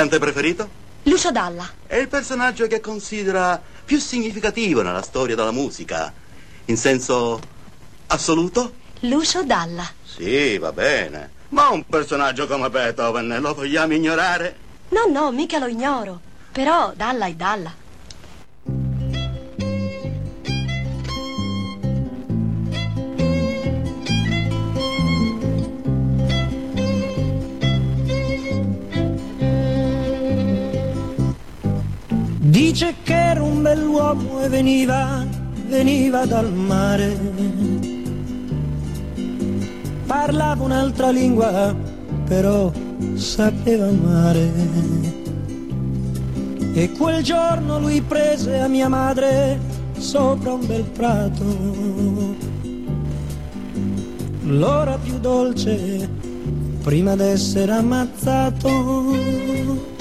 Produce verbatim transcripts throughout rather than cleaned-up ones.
cantante preferito? Lucio Dalla. È il personaggio che considera più significativo nella storia della musica, in senso assoluto? Lucio Dalla. Sì, va bene. Ma un personaggio come Beethoven lo vogliamo ignorare? No, no, mica lo ignoro. Però Dalla è Dalla. Dice che era un bell'uomo e veniva, veniva dal mare. Parlava un'altra lingua, però sapeva amare. E quel giorno lui prese a mia madre sopra un bel prato l'ora più dolce prima d'essere ammazzato.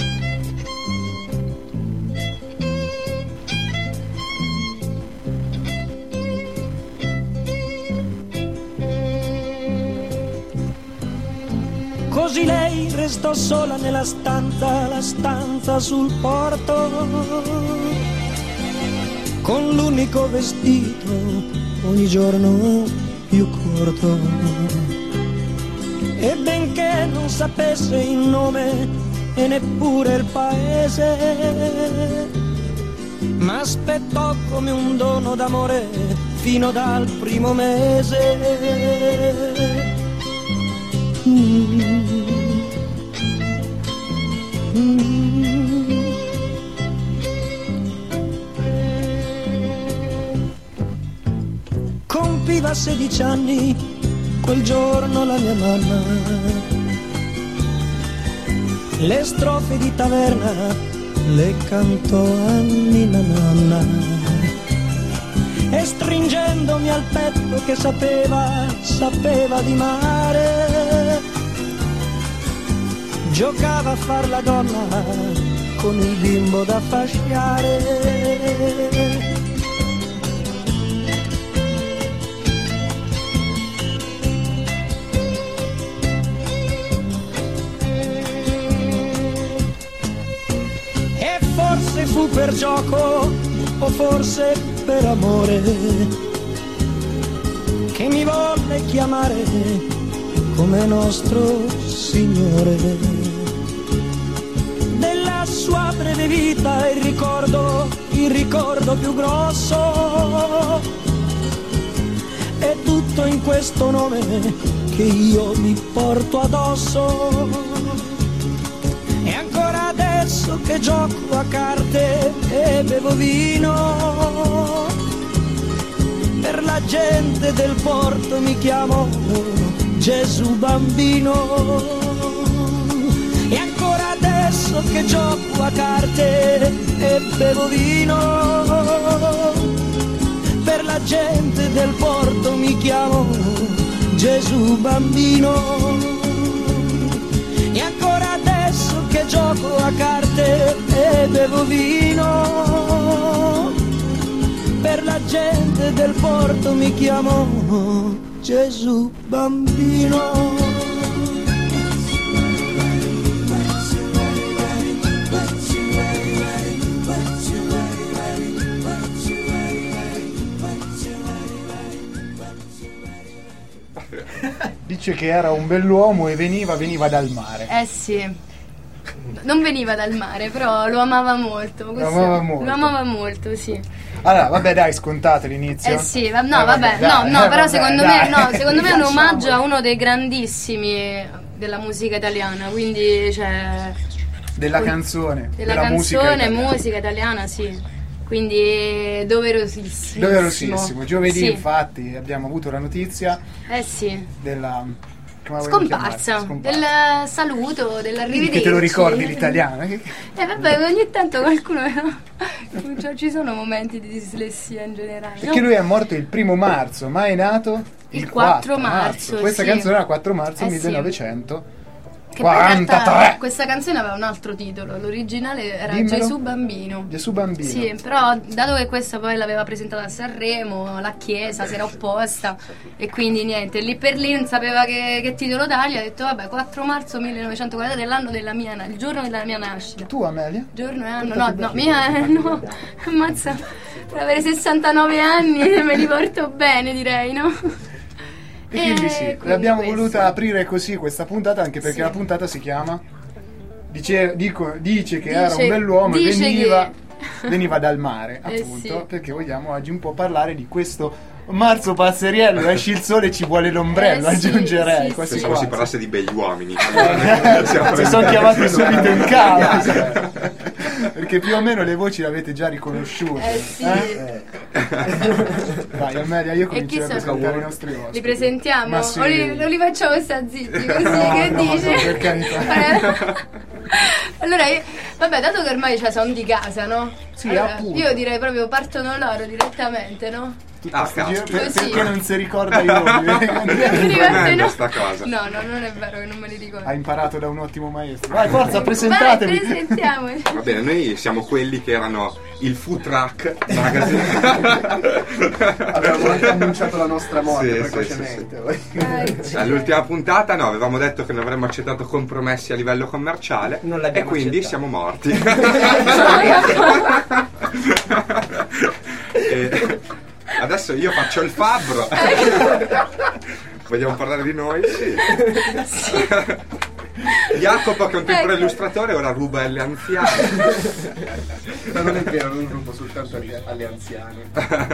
Così lei restò sola nella stanza, la stanza sul porto, con l'unico vestito ogni giorno più corto. E benché non sapesse il nome e neppure il paese, m'aspettò come un dono d'amore fino dal primo mese. Mm. Mm. Compiva sedici anni quel giorno la mia mamma. Le strofe di taverna le cantò a Nina Nanna. E stringendomi al petto che sapeva, sapeva di mare, giocava a far la donna con il bimbo da fasciare. E forse fu per gioco o forse per amore che mi volle chiamare come nostro Signore. Della sua breve vita il ricordo, il ricordo più grosso è tutto in questo nome che io mi porto addosso. E ancora adesso che gioco a carte e bevo vino, per la gente del porto mi chiamo Gesù bambino. E ancora adesso che gioco a carte e bevo vino, per la gente del porto mi chiamo Gesù bambino. E ancora adesso che gioco a carte e bevo vino, per la gente del porto mi chiamo Gesù bambino. Dice che era un bell'uomo e veniva, veniva dal mare. Eh sì, non veniva dal mare, però lo amava molto. Lo amava molto. Lo amava molto, sì. Allora, vabbè, dai, scontato l'inizio. Eh sì, va- no, Eh, vabbè, dai, no, no, eh, però vabbè, secondo dai. me, no, secondo me è un Facciamolo. omaggio a uno dei grandissimi della musica italiana, quindi cioè Della con- canzone. della, della musica canzone, italiana. musica italiana, sì. Quindi doverosissimo. Doverosissimo. Giovedì, Sì. infatti, abbiamo avuto la notizia Eh sì. della come la vogliamo Scomparsa, chiamare? Scomparsa. del saluto, dell'arrivederci. Che te lo ricordi l'italiano? Eh vabbè, ogni tanto qualcuno cioè, ci sono momenti di dislessia in generale. Perché no? lui è morto il primo marzo, ma è nato Il quattro marzo, Questa sì. canzone era quattro marzo Eh sì. millenovecento. Che Che poi in realtà quarantatré. questa canzone aveva un altro titolo, l'originale era Dimmelo. Gesù Bambino. Gesù Bambino. Sì, però dato che questa poi l'aveva presentata a Sanremo, la Chiesa si era opposta e quindi niente, lì per lì non sapeva che, che titolo dargli, ha detto vabbè quattro marzo millenovecentoquaranta dell'anno della mia, il giorno della mia nascita. Tu Amelia? Giorno e anno, no, no, mia, eh, no, ammazza, per avere sessantanove anni me li porto bene direi, no? E quindi sì, quindi l'abbiamo questo. voluta aprire così questa puntata, anche perché Sì. la puntata si chiama Dice, dico, dice che era Dice- un bell'uomo e dice veniva, che- veniva dal mare, Eh appunto, sì. perché vogliamo oggi un po' parlare di questo marzo passeriello, esci il sole e ci vuole l'ombrello, Eh sì, aggiungerei, sì, quasi sì. Pensavo si quasi. parlasse di begli uomini. Si sono chiamati subito in causa, perché più o meno le voci le avete già riconosciute. Eh sì. Eh? Vai Amelia, io E chi comincerei a sono? presentare i nostri ospiti. Li presentiamo? Ma sì. O li, o li facciamo stare zitti così? No, che no, dici? no, per carità. Allora, io, vabbè, dato che ormai cioè, sono di casa, no? Sì, Allora, appunto. io direi proprio partono loro direttamente, no? Tutto Ah, sto cazzo. giro- per- Così. perché non si ricorda io? Non mi ricordo, Tremenda no? sta cosa. No, no, non è vero che non me li ricordo. Ha imparato da un ottimo maestro. Vai, forza, Vai, presentatevi. presentiamoci. Va bene, noi siamo quelli che erano il Food Truck Magazine. Avevamo anche annunciato la nostra morte Sì, sì, precocemente. Ecco. All'ultima puntata no, avevamo detto che non avremmo accettato compromessi a livello commerciale Non e l'abbiamo quindi accettato. siamo morti. E adesso io faccio il fabbro. Vogliamo parlare di noi? Sì. Jacopo, che è un tempero Ecco. illustratore, ora ruba alle anziane. Ma non è vero, non rubo soltanto alle, alle anziane.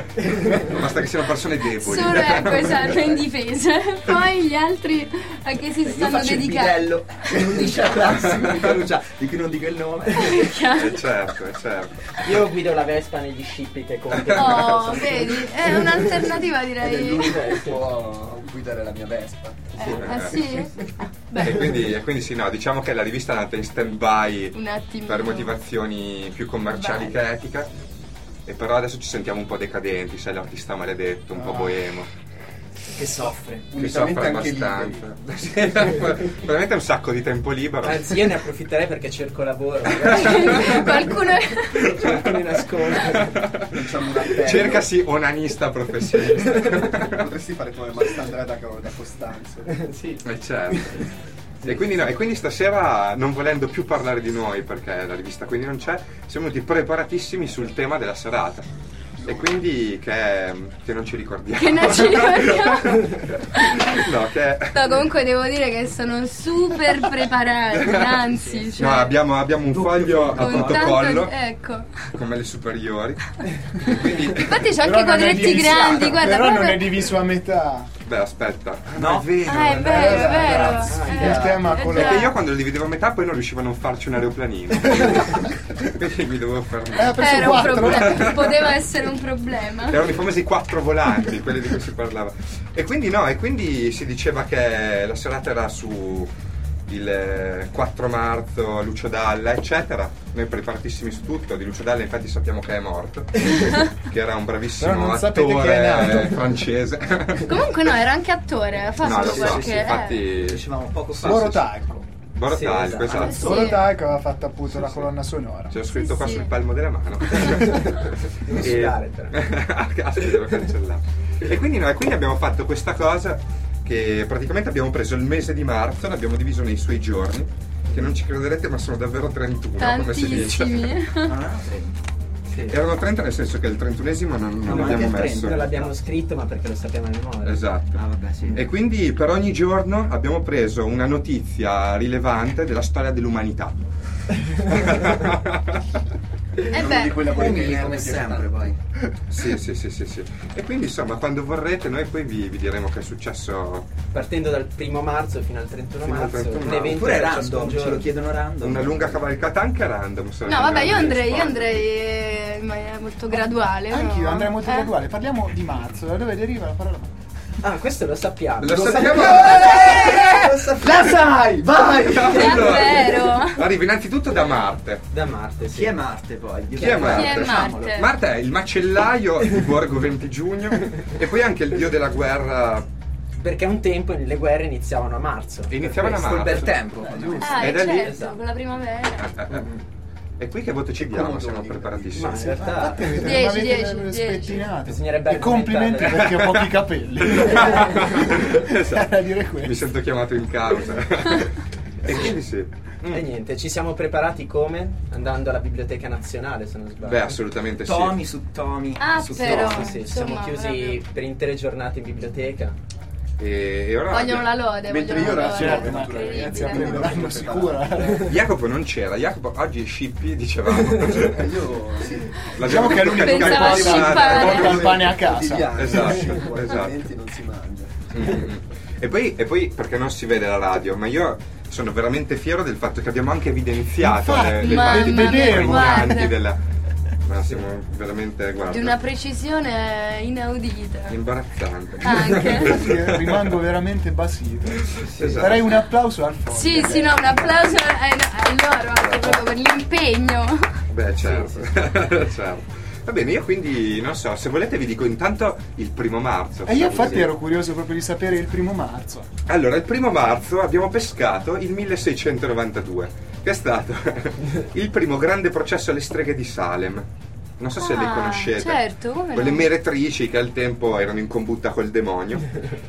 Basta che siano persone deboli. Solo ecco, esatto, indifese. Poi gli altri a che si Io stanno faccio il dedicando? bidello in undici classi di Perugia, di cui non dico il nome. Eh certo, eh certo. Io guido la Vespa negli scippi che conti. Oh, vedi, è un'alternativa Ed è direi. l'unico che può guidare la mia Vespa. Eh, ah, sì? E Beh, quindi, e quindi sì, no, diciamo che la rivista è andata in stand-by un attimo. per motivazioni più commerciali che etiche. E però adesso ci sentiamo un po' decadenti, sei l'artista maledetto, un po' boemo. Che soffre. Che Unicamente soffre anche abbastanza. Sì, veramente un sacco di tempo libero. Anzi, io ne approfitterei perché cerco lavoro. Qualcuno. Cerco di nascondere. Facciamo un appello. Cercasi onanista professionista. Potresti fare come Mastandrea da, da Costanzo. Sì. Eh certo. E quindi, no, e quindi stasera, non volendo più parlare di noi perché la rivista quindi non c'è, siamo venuti preparatissimi sul tema della serata. E quindi che, che non ci ricordiamo. Che non ci ricordiamo. No, che... No, comunque devo dire che sono super preparati, anzi. Cioè, No, abbiamo, abbiamo un foglio a con punto tanto collo, di- ecco. come le superiori. E quindi, Infatti c'ho Però anche non è quadretti diviso- grandi, guarda. Però proprio... non è diviso a metà. beh, aspetta. No. È vero. Ah, è vero, è vero. Ragazzi, Eh, il tema eh, con già. Perché io quando lo dividevo a metà poi non riuscivo a non farci un aeroplanino. Quindi mi dovevo Eh, fermare. ha preso Era un quattro. problema, poteva essere un problema. Erano i famosi quattro volanti, quelli di cui si parlava. E quindi no, e quindi si diceva che la serata era su il quattro marzo, Lucio Dalla, eccetera. Noi preparatissimi su tutto. Di Lucio Dalla infatti sappiamo che è morto, che era un Però bravissimo non sapete che è attore nato. francese. Comunque no, era anche attore, ha fatto No, lo so, qualche... sì, eh. infatti Dicevamo poco fa. Borotalco. Borotalco, Sì, esatto. esatto. Sì. Borotalco aveva fatto appunto la colonna sonora. C'è scritto Sì, qua sì. sul palmo della mano. Non sudare, però. Ah, cazzo, devo cancellare. E quindi no, e quindi abbiamo fatto questa cosa che praticamente abbiamo preso il mese di marzo, l'abbiamo diviso nei suoi giorni, che non ci crederete ma sono davvero trentuno, come si dice. Tantissimi. Non erano trenta. Sì. Erano trenta nel senso che il trentunesimo non, No, non ma anche l'abbiamo il messo. trenta l'abbiamo scritto, ma perché lo sappiamo a memoria. Esatto. Ah, vabbè, sì. E quindi per ogni giorno abbiamo preso una notizia rilevante della storia dell'umanità. Eh Di beh, quella politica Umili inerme come che sempre, fa. poi. Sì, sì, sì, sì, sì. E quindi insomma quando vorrete noi poi vi, vi diremo che è successo Partendo dal primo marzo fino al trentuno Fino al marzo, trentuno un marzo. evento Oppure per random, ciascun ce lo giorno. chiedono random. una lunga cavalcata anche random. se no non vabbè, io grandi andrei, io sport. andrei eh, in maniera molto graduale. Anch'io no? andrei molto Eh? graduale. Parliamo di marzo. Da dove deriva la parola? Ah, questo lo sappiamo. Lo sappiamo. La sai, vai! Davvero? Arriva innanzitutto da Marte. Da Marte, sì. Chi è Marte poi? Chi è Marte? Chi è Marte? Marte è il macellaio di Borgo venti giugno e poi anche il dio della guerra perché un tempo le guerre iniziavano a marzo. Iniziavano a Col marzo. bel tempo. Ah, E da lì- certo, esatto. con la primavera. Eh, eh, eh. E qui che voto ci diamo? Siamo preparatissimi. Ma in realtà Avete Dieci, dieci, le dieci. spettinate. Bisognerebbe E complimenti argomentare. perché ho pochi capelli. Esatto. Era dire questo. Mi sento chiamato in causa. E quindi sì. E niente, ci siamo preparati come? Andando alla Biblioteca Nazionale, se non sbaglio. Beh, assolutamente sì. Tomi su tomi Ah, su però. tomi. Sì, sì, ci siamo Insomma, chiusi proprio. per intere giornate in biblioteca. E, e ora Vogliono la lode, Mentre vogliono io la lode. Certo, ma Incredibile. ragazzi aprenderanno sicura. Jacopo non c'era, Jacopo oggi è Scippi, dicevamo. Eh, io sì. Diciamo che è l'unico che Pensava a porta, scippare. porta il pane a casa. Quotidiano, Esatto, altrimenti non si mangia. Mm. E poi, e poi perché non si vede la radio, ma io sono veramente fiero del fatto che abbiamo anche evidenziato Infatti, le, le mamma parti mia, pregnanti guarda. della. Ma siamo veramente, guarda, Di una precisione inaudita. imbarazzante. Anche. Infatti, rimango veramente basito. Esatto. Darei un applauso al fondo. Sì, sì, no, un applauso a, a loro anche proprio per l'impegno. Beh, certo. certo. Va bene, io quindi non so, se volete vi dico intanto il primo marzo. E io infatti Così. ero curioso proprio di sapere il primo marzo. Allora, il primo marzo abbiamo pescato il milleseicentonovantadue, che è stato il primo grande processo alle streghe di Salem. Non so se le Ah, conoscete. certo, come no? Quelle meretrici che al tempo erano in combutta col demonio.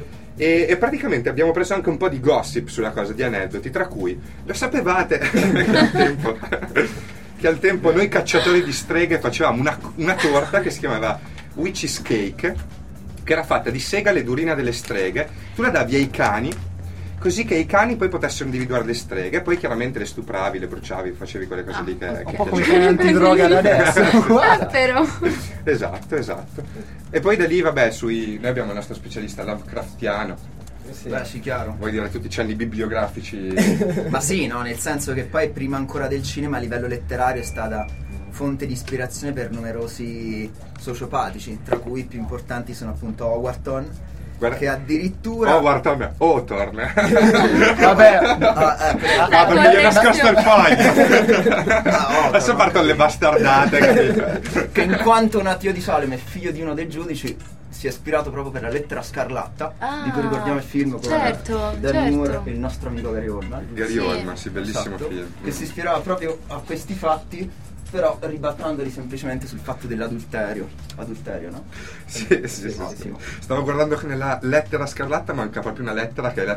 E, e praticamente abbiamo preso anche un po' di gossip sulla cosa, di aneddoti, tra cui, lo sapevate che al tempo, che al tempo noi cacciatori di streghe facevamo una, una torta che si chiamava Witch's Cake, che era fatta di segale ed urina delle streghe, tu la davi ai cani, così che i cani poi potessero individuare le streghe, poi chiaramente le stupravi, le bruciavi, facevi quelle cose lì che, Un che po' come i piacevano. cani antidroga da adesso. Ah, Guarda. però. Esatto, esatto. E poi da lì, vabbè, sui noi abbiamo il nostro specialista Lovecraftiano. Sì. Beh, sì, chiaro. Vuoi dire tutti i cenni bibliografici? Ma sì, no, nel senso che poi prima ancora del cinema a livello letterario è stata fonte di ispirazione per numerosi sociopatici, tra cui i più importanti sono appunto Howarton, Guarda- che addirittura Oh, guarda me. Oh, torna. Vabbè, Ah, eh, per- Ah, perché gli è nascosto il foglio. Ah, oh, Adesso no. partono le bastardate, capito? che in quanto Natio di Salem è figlio di uno dei giudici si è ispirato proprio per la lettera scarlatta, Ah, di cui ricordiamo il film con certo, Dan certo. Moore e il nostro amico Gary Oldman. Gary Sì. Oldman, sì, bellissimo Esatto, film. che si ispirava proprio a questi fatti, però ribattandoli semplicemente sul fatto dell'adulterio. Adulterio, no? Sì, sì, sì, sì. Bellissimo. Stavo guardando che nella lettera scarlatta manca proprio una lettera che è la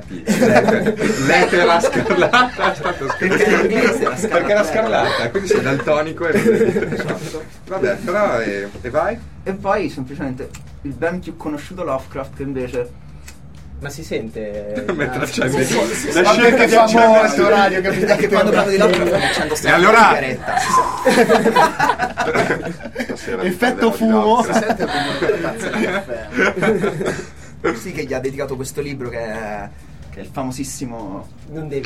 T. Lettera scarlatta è stato scritto. Perché in inglese era scarlatta. Perché era scarlatta, quindi sei daltonico e esatto. Vabbè, però e, e vai? E poi semplicemente il ben più conosciuto Lovecraft, che invece Ma si sente Mentre ah, accendi sì, la sì, sì. ma perché scena fa molto radio, capito? è che quando parlo di Lovecraft mi accendo sempre allora- una sigaretta. Stasera Effetto mi fumo. parlerò Si di sente come una tazza di caffè. Sì, che gli ha dedicato questo libro che è, che è il famosissimo Non devi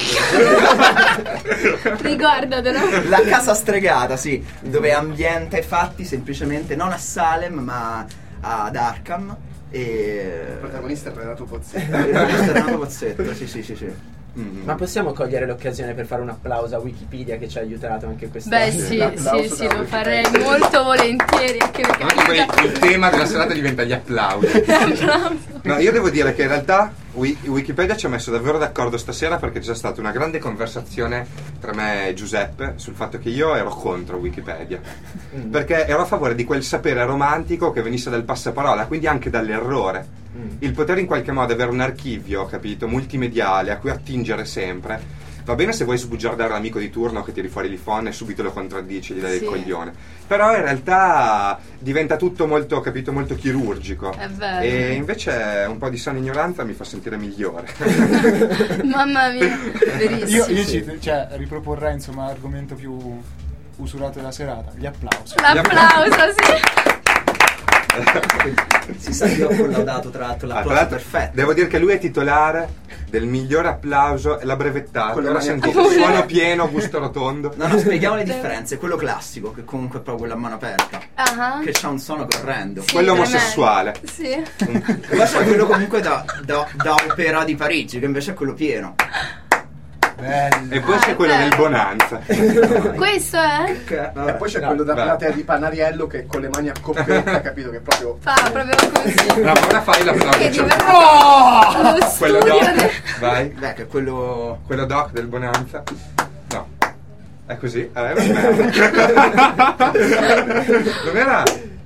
Ricordatelo. La casa stregata, sì, dove ambienta i fatti semplicemente non a Salem ma ad Arkham. E Il protagonista è Renato Pozzetto. il protagonista è Renato Pozzetto, sì, sì, sì, sì. Mm. Ma possiamo cogliere l'occasione per fare un applauso a Wikipedia che ci ha aiutato anche questa Beh, sì, L'applauso sì, sì, da lo farei molto volentieri. Anche perché Anche poi il tema della serata diventa gli applausi. No, io devo dire che in realtà Wi- Wikipedia ci ha messo davvero d'accordo stasera, perché c'è stata una grande conversazione tra me e Giuseppe sul fatto che io ero contro Wikipedia, Mm. perché ero a favore di quel sapere romantico che venisse dal passaparola, quindi anche dall'errore. Mm. Il poter in qualche modo avere un archivio, capito, multimediale a cui attingere sempre. Va bene se vuoi sbugiardare l'amico di turno che tiri fuori l'iPhone e subito lo contraddici, gli dai Sì. il coglione. Però in realtà diventa tutto molto, capito, molto chirurgico. È vero. E invece un po' di sana ignoranza mi fa sentire migliore. Mamma mia, verissimo. Io, io ci, cioè, riproporrei insomma l'argomento più usurato della serata, gli applausi. L'applauso, sì. Si sa che ho collaudato tra l'altro Ah, tra l'applauso l'altro, perfetto. devo dire che lui è titolare del migliore applauso e l'ha brevettato. Quello Ora mani- sentite, suono pieno, gusto rotondo. No, no, spieghiamo le differenze. Quello classico, che comunque è proprio quello a mano aperta, Ah, che c'ha un suono correndo. sì, quello tremendo. omosessuale. Sì. Poi c'è quello comunque da, da, da opera di Parigi, che invece è quello pieno. Bello. E poi c'è quello del Bonanza. Questo è? E poi c'è No, quello da vai. platea di Panariello che con le mani a coppetta, capito? Che proprio. Fa proprio così. No, ma ora fai la Che cioè, divertente. oh! Lo Quello studio doc. de- Vai. Beh, che quello. Quello doc del Bonanza. No. È così? Eh, vabbè. Non era.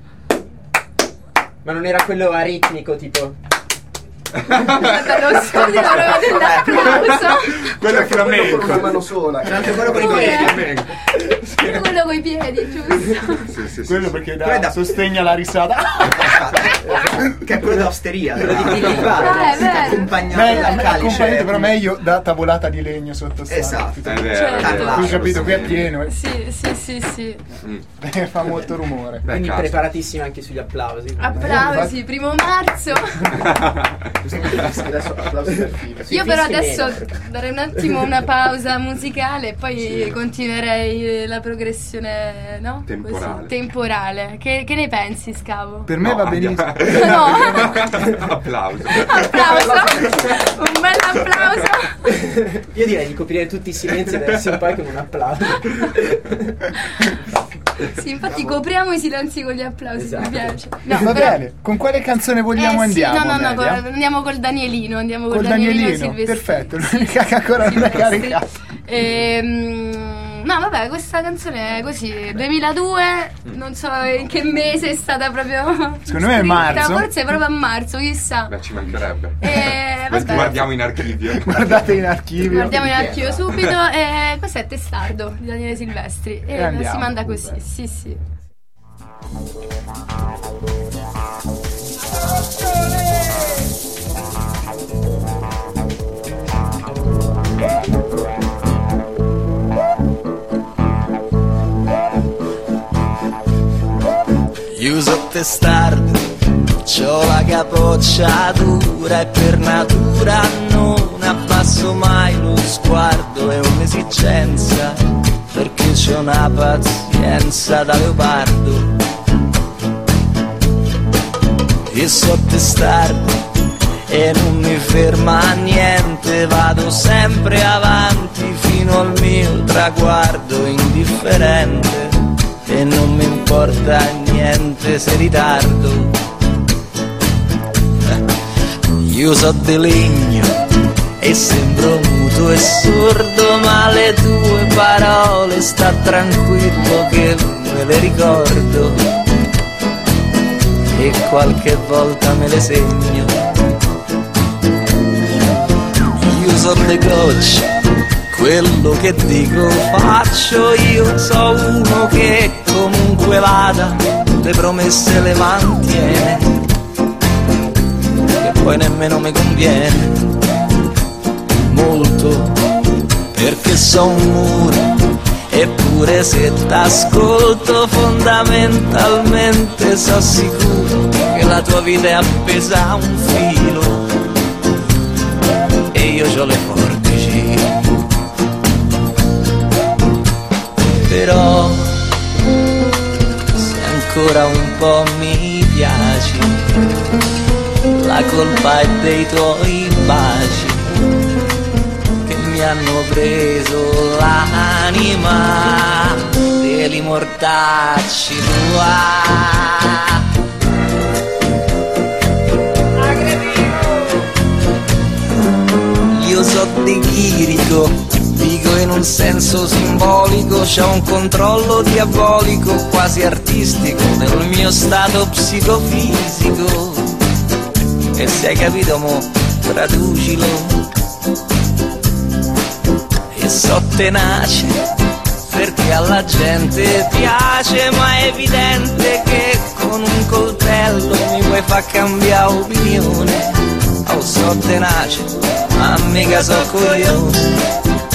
Ma non era quello aritmico tipo? Guarda, lo studio proprio dell'applauso. Quello è Quello con una flamenco. mano sola. Anche quello con i Come? piedi. Flamenco. Quello coi piedi, giusto? Sì, sì, sì, Quello sì. perché Quello è dà da- sostegno alla risata. Che è quello dell'osteria, quello di Billy Ah, Budd, è vero. accompagnato Beh, dal calice. accompagnato però meglio da tavolata di legno sotto Esatto. È vero. Certo. è vero, Qui capito, qui è sì. pieno, eh. Sì, sì, sì, sì. Mm. Fa molto rumore. Beh, Quindi cazzo. preparatissimi anche sugli applausi. Applausi, primo marzo. Adesso applausi per fine. Io però fischi adesso meno. darei un attimo una pausa musicale e poi Sì. continuerei la progressione, no? Temporale. Così, temporale. Che, che ne pensi, Scavo? Per me No, va andiamo- benissimo. No. Applauso. Applauso. Un bel applauso. Io direi di coprire tutti i silenzi adesso un po' con un applauso. Sì, infatti copriamo i silenzi con gli applausi, Esatto. mi piace. No, Va però- bene, con quale canzone vogliamo eh, andiamo? Sì, no, no, no, Amelia? col- andiamo col Danielino, andiamo col, Col Danielino, Danielino, Silvestri. perfetto, l'unica che ancora non è Silvestri. caricato. Ehm, no, vabbè, questa canzone è così, duemiladue, non so in che mese è stata proprio. Secondo me è scritta, marzo. Forse è proprio a marzo, chissà. Beh, ci mancherebbe. Eh, vabbè. Guardiamo in archivio. Guardate in archivio. Guardiamo in archivio subito. E questo è Testardo di Daniele Silvestri. E, E andiamo. si manda così, sì, sì. Io so testardo, c'ho la capoccia dura e per natura non abbasso mai lo sguardo, è un'esigenza perché c'ho una pazienza da leopardo. Io so testardo e non mi ferma niente, vado sempre avanti fino al mio traguardo indifferente. E non mi importa niente se ritardo. Io so di legno e sembro muto e sordo, ma le tue parole sta tranquillo che me le ricordo e qualche volta me le segno. Io so le gocce, quello che dico faccio, io so uno che comunque vada, le promesse le mantiene, che poi nemmeno mi conviene molto, perché so un muro, eppure se t'ascolto fondamentalmente so sicuro che la tua vita è appesa a un filo e io c'ho le forbici. Però se ancora un po' mi piaci, la colpa è dei tuoi baci che mi hanno preso l'anima degli mortacci tua. Io so di chirico, dico in un senso simbolico, c'è un controllo diabolico, quasi artistico, del mio stato psicofisico. E se hai capito mo, traducilo. E so tenace, perché alla gente piace, ma è evidente che con un coltello mi puoi far cambiare opinione. Oh, so tenace, ma mica so coglione.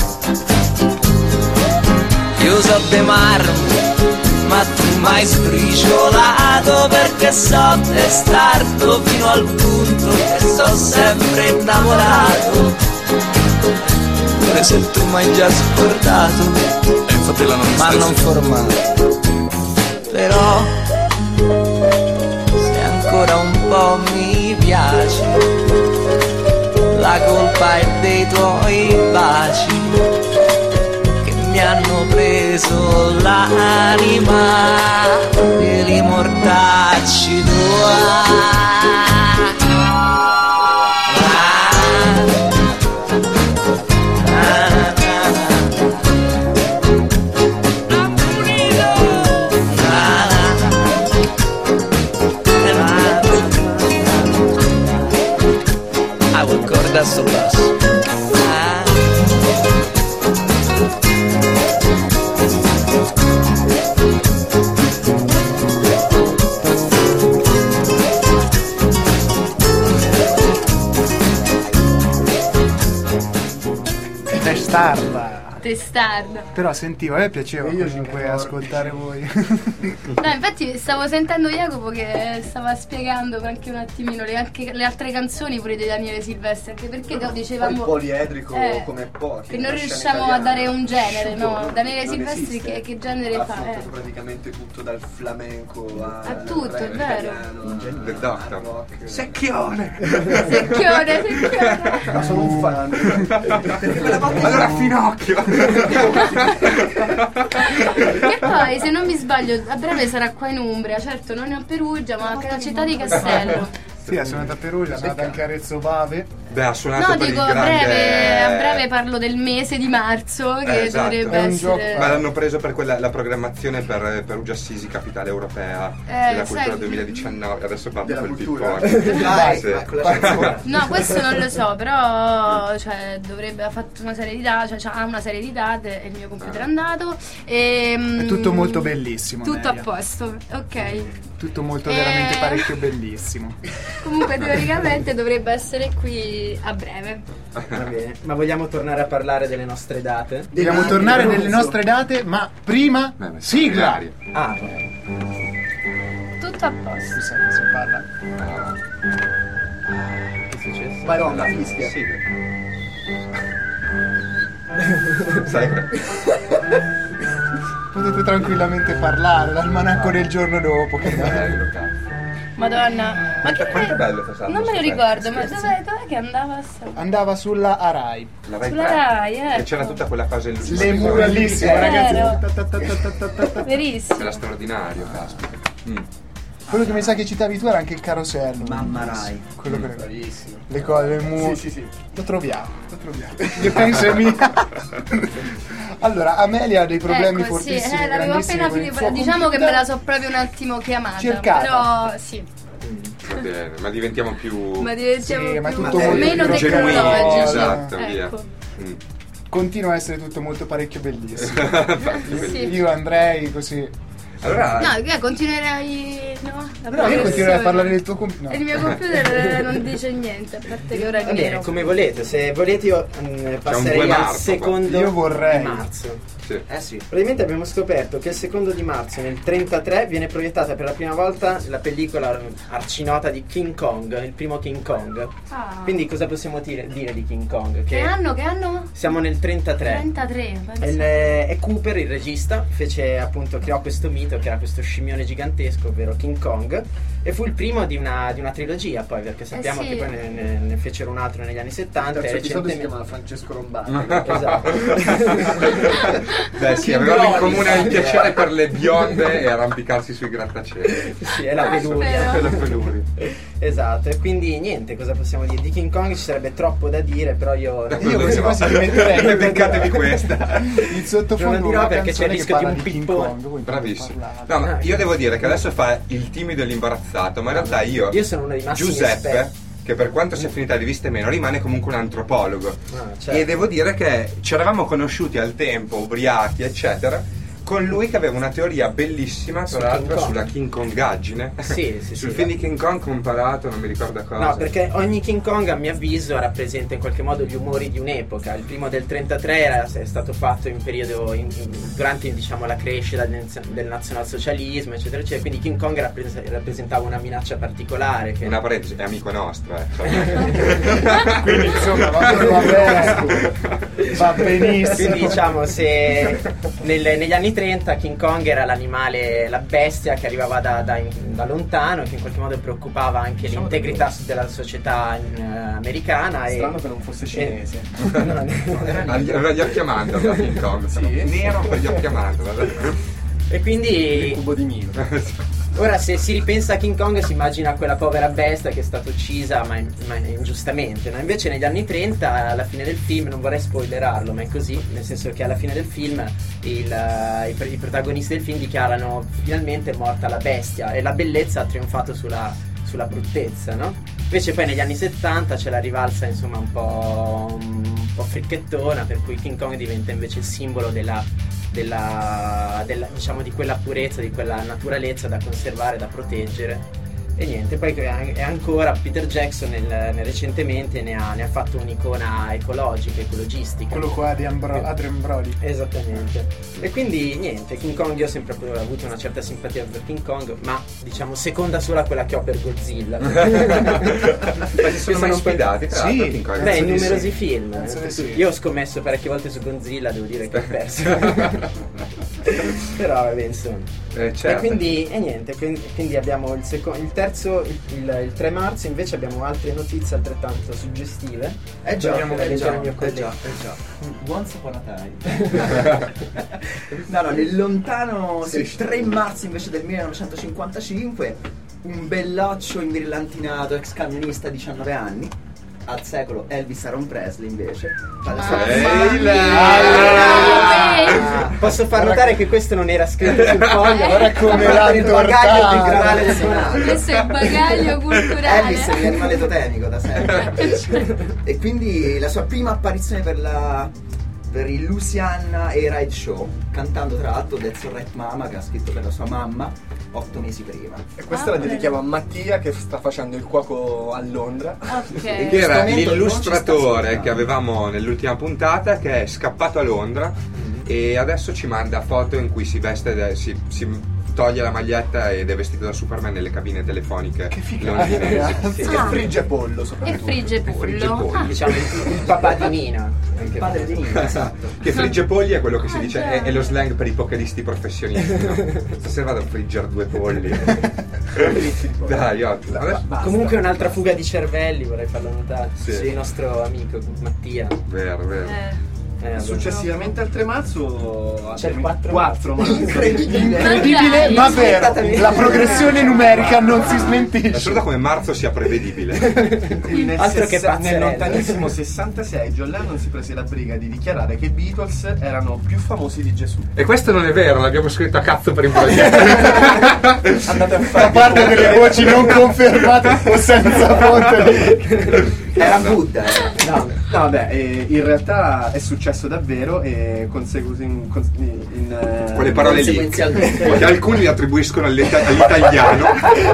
Io so de marmo, ma tu mai sbriciolato, perché so testardo fino al punto che so sempre innamorato. Pure se tu mi hai già scordato, e infatti la non ma non formato. Però se ancora un po' mi piaci, la colpa è dei tuoi baci che mi hanno preso l'anima per i mortacci tua. That's the best. Testarda. Testarda. Però sentivo, a me piaceva comunque ascoltare voi. No, infatti stavo sentendo Jacopo che stava spiegando anche un attimino le, anche le altre canzoni pure di Daniele Silvestri, anche perché no, dicevamo il poliedrico eh, come pochi. Che non riusciamo a dare un genere, no? Daniele Silvestri che, che genere ha fa? Eh. praticamente tutto dal flamenco a, a tutto, è vero. The Doctor. Secchione. Secchione, secchione. Ma sono un fan. Allora Finocchio. Che poi, se non mi sbaglio, a breve sarà qua in Umbria, certo non è a Perugia, ma a Città di Castello. Sì, sono andata a Perugia, sono andata anche a Arezzo Bave. Beh, ha suonato No, per dico il a grande... breve, a breve parlo del mese di marzo, che eh, esatto. dovrebbe essere... Ma l'hanno preso per quella, la programmazione per Perugia Assisi, capitale europea eh, della cultura sai... duemiladiciannove. Adesso parlo quel cultura. pippone. Dai, sì. no, questo non lo so, però cioè, dovrebbe ha fatto una serie di date, cioè, ha una serie di date e il mio computer è andato. E, è tutto molto bellissimo. Tutto Nelia. a posto, ok. Tutto molto e... veramente parecchio bellissimo. Comunque teoricamente dovrebbe essere qui a breve. Va bene, ma vogliamo tornare a parlare delle nostre date? Dobbiamo ah, tornare nelle nostre date, ma prima Beh, sigla. Ah, tutto a posto. Scusate, si parla. Che è successo? Vai Ronda, fischia. Sigla. Sai che... Potete tranquillamente parlare, l'almanacco del giorno dopo. Che bello, cazzo. Madonna, ma che quanto è bello questo? Non me lo ricordo, ma dov'è, dov'è che andava? Andava sulla Arai. La Rai sulla Rai, ecco. E c'era tutta quella fase in le muralissime, ragazzi. Verissimo. Era straordinario, caspita. Mm. Quello che mi sa che citavi tu era anche il carosello. Mamma Rai. Quello mm. che bravissimo. Le cose, le mu- sì, sì, sì. Lo troviamo, lo troviamo. Io penso è mia. Allora, Amelia ha dei problemi ecco, fortissimi. Sì, eh, l'avevo appena finito. Diciamo che me la so proprio un attimo chiamata. Cercata. Però sì. Va bene, ma diventiamo più. Ma diventiamo sì, ma più tutto molto meno più tecnologici. Esatto, ecco. via. Mm. Continua a essere tutto molto parecchio bellissimo. Sì. Io andrei così. Allora, no, io continuerai. No, la no io continuerei a parlare del tuo computer. No. Il mio computer non dice niente, a parte che ora è nero. Come volete, se volete io mh, passerei al secondo io vorrei. di marzo. Sì. Eh sì. Praticamente abbiamo scoperto che il secondo di marzo nel trentatré viene proiettata per la prima volta la pellicola arcinota di King Kong, il primo King Kong. Ah. Quindi cosa possiamo dire, dire di King Kong? Che, che anno? Che anno? Siamo nel trentatré. trentatré. E, e Cooper, il regista, fece appunto creò questo mito che era questo scimmione gigantesco, ovvero King Kong, e fu il primo di una, di una trilogia poi, perché sappiamo eh sì. che poi ne, ne, ne fecero un altro negli anni settanta. Il terzo episodio si chiama Francesco Lombardi. Esatto. Beh sì, avevano in comune il piacere per le bionde e arrampicarsi sui grattacieli. Sì, è la peluria. È la peluria. Esatto, e quindi niente, cosa possiamo dire? Di King Kong ci sarebbe troppo da dire, però io... Io quasi quasi mi metterei... E beccatevi questa. Il sottofondo non dirò perché c'è il rischio di un pippone. Bravissimo. No, ma io devo dire che adesso fa il timido e l'imbarazzato, ma in realtà io... Io sono uno dei massimi Giuseppe, esperti. Che per quanto sia finita di vista e meno, rimane comunque un antropologo. Ah, certo. E devo dire che ci eravamo conosciuti al tempo, ubriachi, eccetera, con lui che aveva una teoria bellissima, tra Su l'altro, King sulla King Kongaggine. Sì, sì, Sul sì, film sì. di King Kong comparato, non mi ricordo cosa. No, perché ogni King Kong, a mio avviso, rappresenta in qualche modo gli umori di un'epoca. Il primo del trentatré era, è stato fatto in periodo in, in, durante, diciamo, la crescita del, del nazionalsocialismo, eccetera, eccetera. Quindi King Kong rappres- rappresentava una minaccia particolare. Che... Una parentesi, è amico nostro, eh. Cioè... Quindi insomma va, va bene, va benissimo. Quindi diciamo, se nel, negli anni trenta King Kong era l'animale, la bestia che arrivava da, da, in, da lontano, che in qualche modo preoccupava anche diciamo l'integrità della società in, uh, americana. Strano e, che non fosse cinese. E, no, no, aveva gli occhi a mandorla King Kong, sì. Nero con gli occhi a mandorla. E quindi il cubo di Milo. Ora se si ripensa a King Kong si immagina quella povera bestia che è stata uccisa ma, ma ingiustamente, no? Invece negli anni trenta, alla fine del film, non vorrei spoilerarlo ma è così, nel senso che alla fine del film il, uh, i, i protagonisti del film dichiarano finalmente è morta la bestia e la bellezza ha trionfato sulla, sulla bruttezza, no? Invece poi negli anni settanta c'è la rivalsa insomma un po', un po' fricchettona, per cui King Kong diventa invece il simbolo della Della, della, diciamo di quella purezza, di quella naturalezza da conservare, da proteggere. E niente, poi è ancora Peter Jackson nel, nel recentemente ne ha, ne ha fatto un'icona ecologica, ecologistica. Quello qua di Ambro- Adrian Brody. Esattamente. E quindi niente, King Kong, io ho sempre avuto una certa simpatia per King Kong, ma diciamo seconda solo a quella che ho per Godzilla. Ma si sono mai sfidati tra l'altro King Kong? Beh, in numerosi sì. film. Sì. Io ho scommesso parecchie volte su Godzilla, devo dire che ho perso. Però vabbè, insomma. Eh, certo. E quindi e niente, quindi, quindi abbiamo il, seco- il terzo, il, il, il tre marzo invece abbiamo altre notizie altrettanto suggestive. Eh già, Dobbiamo eh leggere già, il mio eh collega. già, eh già. Once upon a time. No, no, nel lontano sì, tre marzo invece del millenovecentocinquantacinque un belloccio imbrilantinato, ex camionista, diciannove anni. Al secolo Elvis Aaron Presley invece alla sua ah, posso far notare che questo non era scritto sul foglio, ora come l'ha il bagaglio culturale del suonato. Questo è il bagaglio culturale. Elvis è un animale totemico da sempre. E quindi la sua prima apparizione per la per il Louisiana A-Ride Show, cantando tra l'altro That's Alright Mama, che ha scritto per la sua mamma otto mesi prima. E questa ah, la dedichiamo a Mattia che sta facendo il cuoco a Londra. Okay. Che era l'illustratore che avevamo nell'ultima puntata, che è scappato a Londra mm-hmm. e adesso ci manda foto in cui si veste, si, si toglie la maglietta ed è vestito da Superman nelle cabine telefoniche. Che figata! Sì. Che frigge pollo soprattutto. E frigge pollo. Frigge polli. Ah. Diciamo il, il papà di Nina. Il padre di Nina, esatto. Che frigge polli è quello che si ah, dice, già. è, è lo slang per i pokeristi professionisti, no? Stasera vado a friggere due polli. Dai, ottimo. Adesso... Comunque un'altra fuga di cervelli, vorrei farlo notare. Sì. Il nostro amico Mattia. Vero, vero. Eh. Eh, Successivamente al tre marzo c'è il quattro marzo. Incredibile, incredibile ma vero. La progressione numerica non si È smentisce. solo come marzo sia prevedibile. Nel, Altro che sessa- nel pazzerello. lontanissimo sessantasei John Lennon si prese la briga di dichiarare che i Beatles erano più famosi di Gesù. E questo non è vero, l'abbiamo scritto a cazzo per improvisato. Andate a A fare parte delle voci non confermate o senza fonte. Era Buddha. No, no beh, eh, in realtà è successo davvero e conseguenze in, in, in eh, Quelle parole lì conseguenzialmente. che alcuni li attribuiscono all'ita- all'italiano.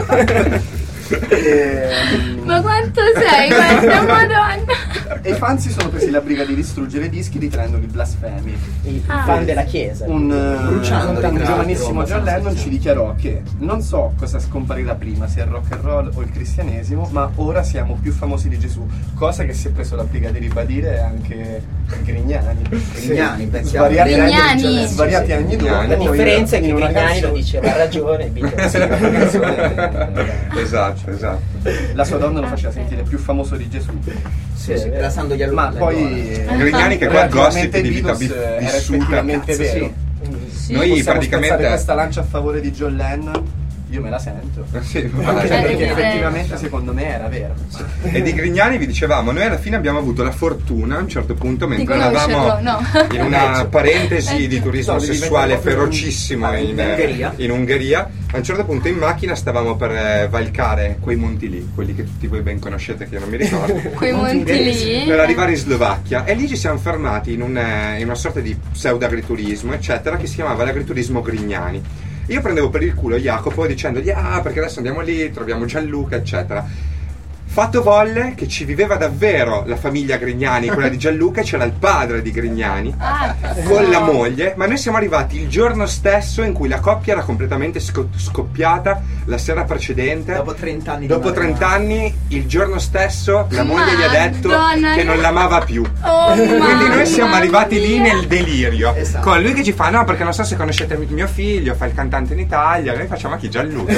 e, Ma quanto sei, questa madonna! e i fan si sono presi la briga di distruggere i dischi ritenendoli blasfemi. Il Ah. fan della chiesa. Un, eh, Bruciando un di giovanissimo teatro, John Lennon abbastanza ci dichiarò che non so cosa scomparirà prima, se il rock and roll o il cristianesimo, ma ora siamo più famosi di Gesù, cosa che si è preso la briga di ribadire anche Grignani. Grignani, pensiamo. Svariati Grignani. anni, John Lennon, svariati anni dopo. Grignani. La differenza è in che una Grignani lo canzone- diceva, ha ragione, i Beatles. Sì, in una canzone, Esatto, esatto. la sua donna lo faceva sentire più famoso di Gesù. Sì, sì, rasando gli Ma alunni. poi Grignani che qua gossip relativamente di vita ai Beatles, bi- era vissuta. effettivamente Cazzo, vero. sì. Sì. Noi Possiamo praticamente spezzare questa lancia a favore di John Lennon. Io me la sento. Sì, Anche va. Eh, perché eh, effettivamente secondo me era vero. E di Grignani vi dicevamo, noi alla fine abbiamo avuto la fortuna a un certo punto, mentre Di eravamo conoscerlo, no. in una parentesi di turismo No, devi sessuale mettere proprio ferocissimo in- in, in Ungheria. in Ungheria, a un certo punto in macchina stavamo per eh, valicare quei monti lì, quelli che tutti voi ben conoscete, che io non mi ricordo, Quei monti lì. per arrivare in Slovacchia, e lì ci siamo fermati in, un, eh, in una sorta di pseudo-agriturismo, eccetera, che si chiamava l'agriturismo Grignani. Io prendevo per il culo Jacopo dicendogli ah perché adesso andiamo lì, troviamo Gianluca, eccetera. Fatto volle che ci viveva davvero la famiglia Grignani, quella di Gianluca, c'era il padre di Grignani Ah, con la moglie, ma noi siamo arrivati il giorno stesso in cui la coppia era completamente sco- scoppiata la sera precedente. Dopo trenta anni. Dopo di trenta anni, il giorno stesso, la moglie gli ha detto Madonna, che non l'amava più. Oh, Quindi noi siamo mamma arrivati lì mia. nel delirio. Esatto. Con lui che ci fa: no, perché non so se conoscete mio figlio, fa il cantante in Italia. Noi facciamo: chi, Gianluca?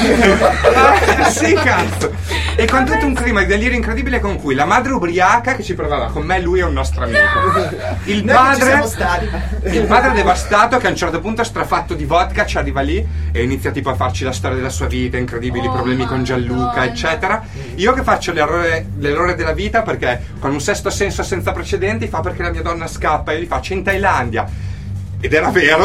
Eh, sì, cazzo. E con tutto un clima di delirio incredibile, con cui la madre ubriaca che ci provava con me, lui è un nostro amico. Il Noi che ci padre, siamo stati. il padre devastato che a un certo punto, strafatto di vodka, ci arriva lì e inizia tipo a farci la storia della sua vita, incredibili Oh, problemi con Gianluca, Madonna. eccetera. Io che faccio l'errore, l'errore della vita, perché con un sesto senso senza precedenti fa: perché la mia donna scappa, e gli faccio: in Thailandia. Ed era vero.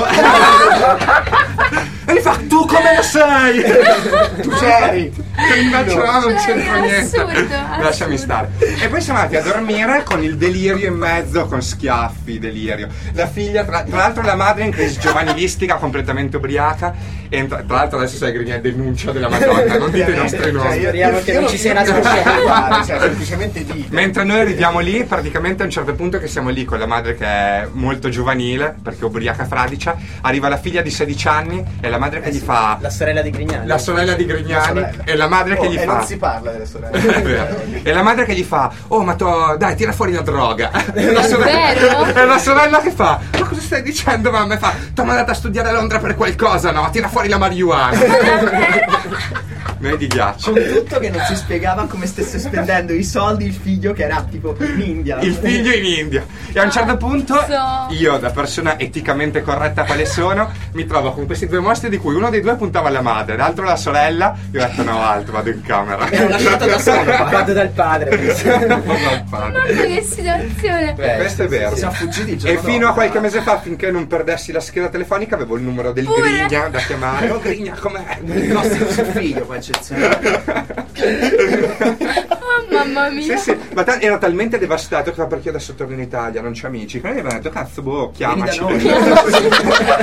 E gli fa: tu come lo sei? Tu c'eri. Che invece no, non Cioè, c'entra niente. assurdo, Lasciami assurdo. stare. E poi siamo andati a dormire con il delirio in mezzo, con schiaffi, delirio. La figlia, tra, tra l'altro la madre in crisi giovanilistica, completamente ubriaca. E tra, tra l'altro adesso sai Grignani denuncia della Madonna, non dite i nostri nomi. Speriamo che non ci sia una fare, cioè, semplicemente dite. Mentre noi arriviamo lì, praticamente a un certo punto che siamo lì con la madre che è molto giovanile, perché ubriaca fradicia, arriva la figlia di sedici anni e la madre che gli fa... La sorella di Grignani. La sorella di Grignani La sorella. e la madre Oh, che gli e fa... non si parla delle sorelle. È vero. E la madre che gli fa: oh, ma to, dai, tira fuori la droga. E la Vero? e la sorella che fa: ma cosa stai dicendo, mamma? E fa: t'ho mandato a studiare a Londra per qualcosa, no? Tira fuori la marijuana. Noi di ghiaccio. Con tutto che non si spiegava come stesse spendendo i soldi il figlio che era tipo in India. Il figlio in India. E a un certo punto Cazzo. io, da persona eticamente corretta quale sono, mi trovo con questi due mostri di cui uno dei due puntava alla madre, l'altro alla sorella. Io ho detto: no, altro, vado in camera. Mi hanno lasciato da solo, vado dal padre. Vado al padre. Mamma, che situazione. Eh, questo è vero. Siamo fuggiti il giorno E fino dopo. a qualche mese fa, finché non perdessi la scheda telefonica, avevo il numero del Pure. Grigna da chiamare. Oh, Grigna, com'è? Il nostro suo figlio, poi eccezione. Oh, mamma mia. Sì, sì, ma ta- era talmente devastato che fa: perché adesso torno in Italia, non c'ho amici. Quindi mi hanno detto: cazzo, boh, chiamaci. Vieni da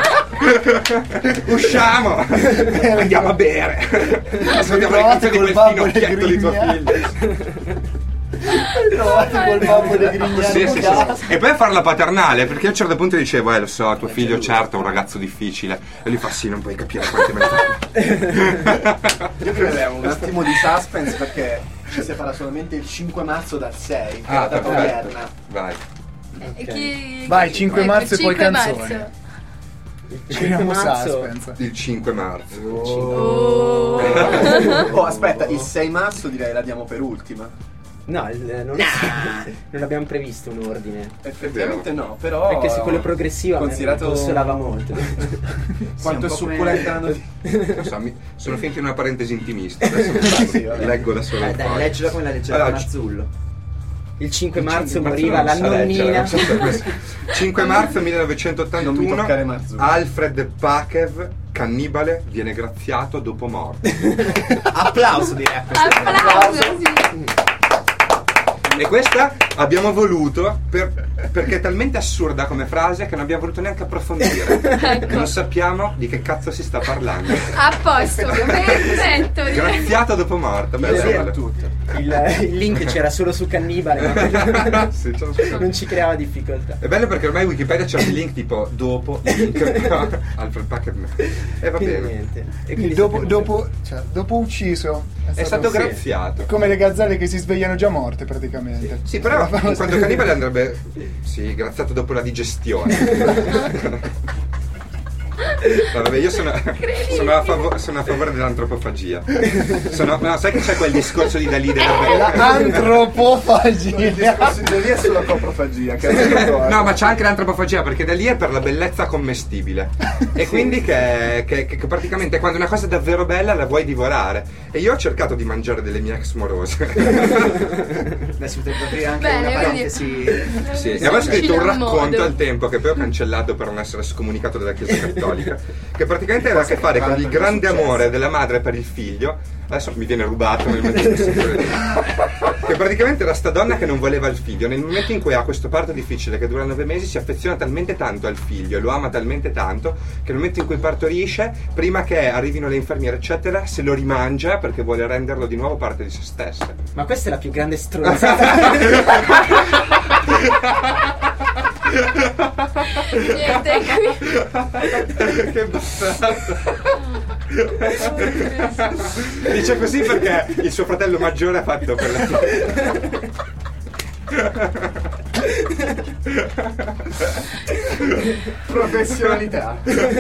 Usciamo, andiamo a bere. Adesso andiamo alle Trovate canzoni di col quel babbo dei finocchietto di tuo Grignani. figlio. Trovate col babbo dei Grignani. Sì, sì, sì. E poi a farla paternale, perché a un certo punto dicevo: eh, lo so, tuo figlio certo è un ragazzo difficile. E lui fa: sì, non puoi capire quante me ne fa. Io credevo un attimo di suspense perché ci separa solamente il cinque marzo dal sei, che è Ah, la data perfetto. odierna. Vai. E chi- Vai, chi- cinque ecco, marzo e poi cinque canzoni. marzo. Creiamo marzo. suspense. Il cinque marzo. Oh. Oh, aspetta, il sei marzo direi la diamo per ultima. No, il- non, non abbiamo previsto un ordine. Effettivamente no, però. Perché se quello progressivo considerato consolava molto. quanto è Siamo come- succulenta la notizia. Non so, mi- sono finito in una parentesi intimista. Adesso Sì, vabbè. leggo da solo. Eh, il dai, foglio. leggila come la leggeva Allora, Marzullo. Il cinque marzo cinque moriva la non so leggere, nonnina. non so per questo. cinque marzo Non mi millenovecentottantuno, toccare Marzullo. Alfred Pakev, cannibale, viene graziato dopo morte. Applauso direi a questo. Applauso, sì. E questa abbiamo voluto per- perché è talmente assurda come frase che non abbiamo voluto neanche approfondire. Ecco. Non sappiamo di che cazzo si sta parlando. A posto, perfetto. Graziato dopo morte. Beh, Sì, insomma, tutto. Il, il link c'era solo su Cannibale, ma Sì, ce lo so. non ci creava difficoltà. È bello perché ormai Wikipedia c'è il link tipo dopo link no, Alfred Pakev no. E va Quindi bene. niente. E Quindi quindi dopo, sappiamo dopo, cioè, dopo ucciso È stato sì, graziato. come le gazzelle che si svegliano già morte praticamente. Sì, però in quanto cannibale andrebbe sì, graziato dopo la digestione. No, vabbè, io sono, sono, a favore, sono a favore dell'antropofagia. Sono, no, sai che c'è quel discorso di Dalì della Antropofagia. Il discorso di lì è sulla coprofagia. Che è No, ma c'è anche l'antropofagia perché da lì è per la bellezza commestibile. E quindi che, che, che praticamente quando una cosa è davvero bella la vuoi divorare. E io ho cercato di mangiare delle mie ex morose. Beh, si potrebbe aprire anche Bene, una quindi- parentesi. Sì, e avevo scritto un Vicino al racconto modo. al tempo che poi ho cancellato per non essere scomunicato dalla Chiesa Cattolica. che praticamente aveva a che fare con il grande amore della madre per il figlio. Adesso mi viene rubato nel momento in cui che praticamente era sta donna che non voleva il figlio. Nel momento in cui ha questo parto difficile che dura nove mesi, si affeziona talmente tanto al figlio e lo ama talmente tanto che nel momento in cui partorisce, prima che arrivino le infermiere eccetera, se lo rimangia perché vuole renderlo di nuovo parte di se stessa. Ma questa è la più grande stronzata. Niente qui. Che bastardo. Dice così perché il suo fratello maggiore ha fatto quella. Professionalità.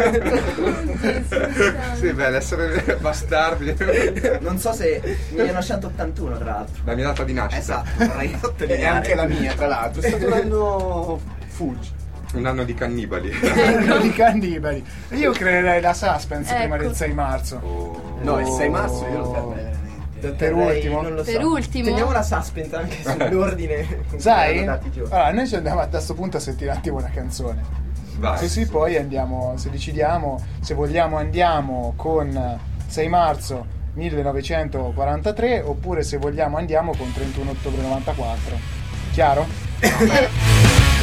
Sì, beh, essere bastardi. Non so se millenovecentottantuno tra l'altro. La mia data di nascita. Esatto, vorrei E sottolineare. anche la mia, tra l'altro. È stato un anno fuggi. Un anno di cannibali. Di cannibali. Io creerei la suspense prima Ecco. del sei marzo. Oh. No, il sei marzo io lo terrei veramente. Lo Per terrei- ultimo? non lo so. Per ultimo? Teniamo la suspense anche sull'ordine con cui Sai? erano dati i giorni. Allora, noi ci andiamo a questo punto a sentire un attimo una canzone. Vai. Così poi andiamo, se decidiamo, se vogliamo andiamo con sei marzo millenovecentoquarantatré oppure se vogliamo andiamo con trentuno ottobre novantaquattro. Chiaro?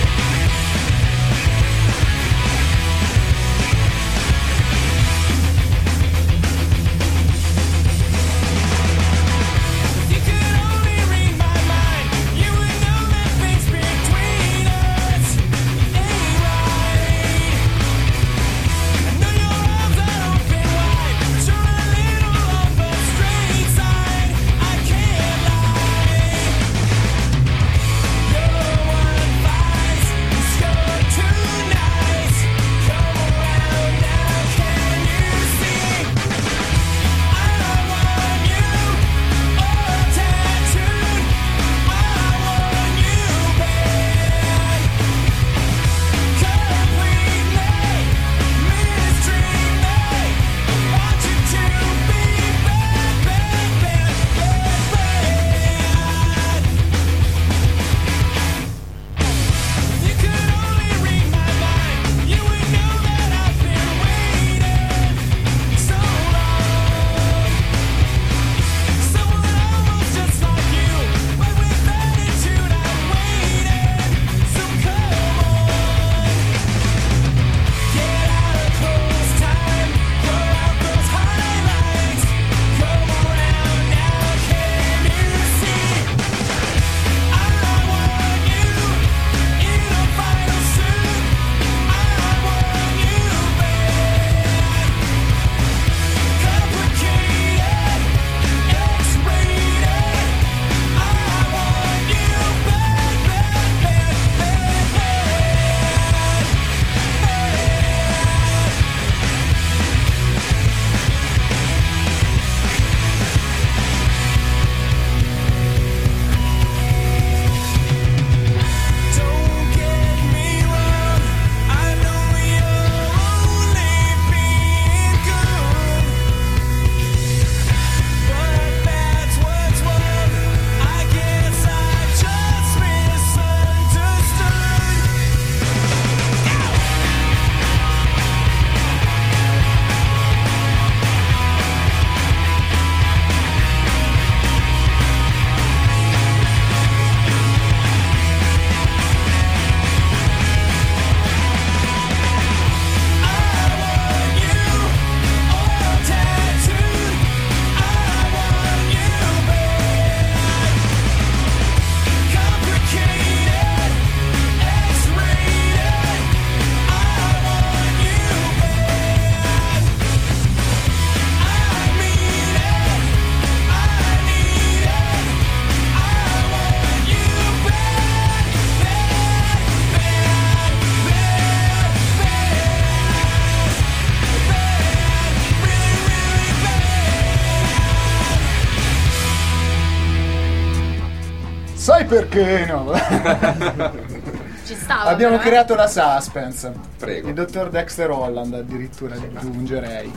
Sai perché no? Ci stava. Abbiamo però, eh. creato la suspense. Prego. Il dottor Dexter Holland addirittura aggiungerei.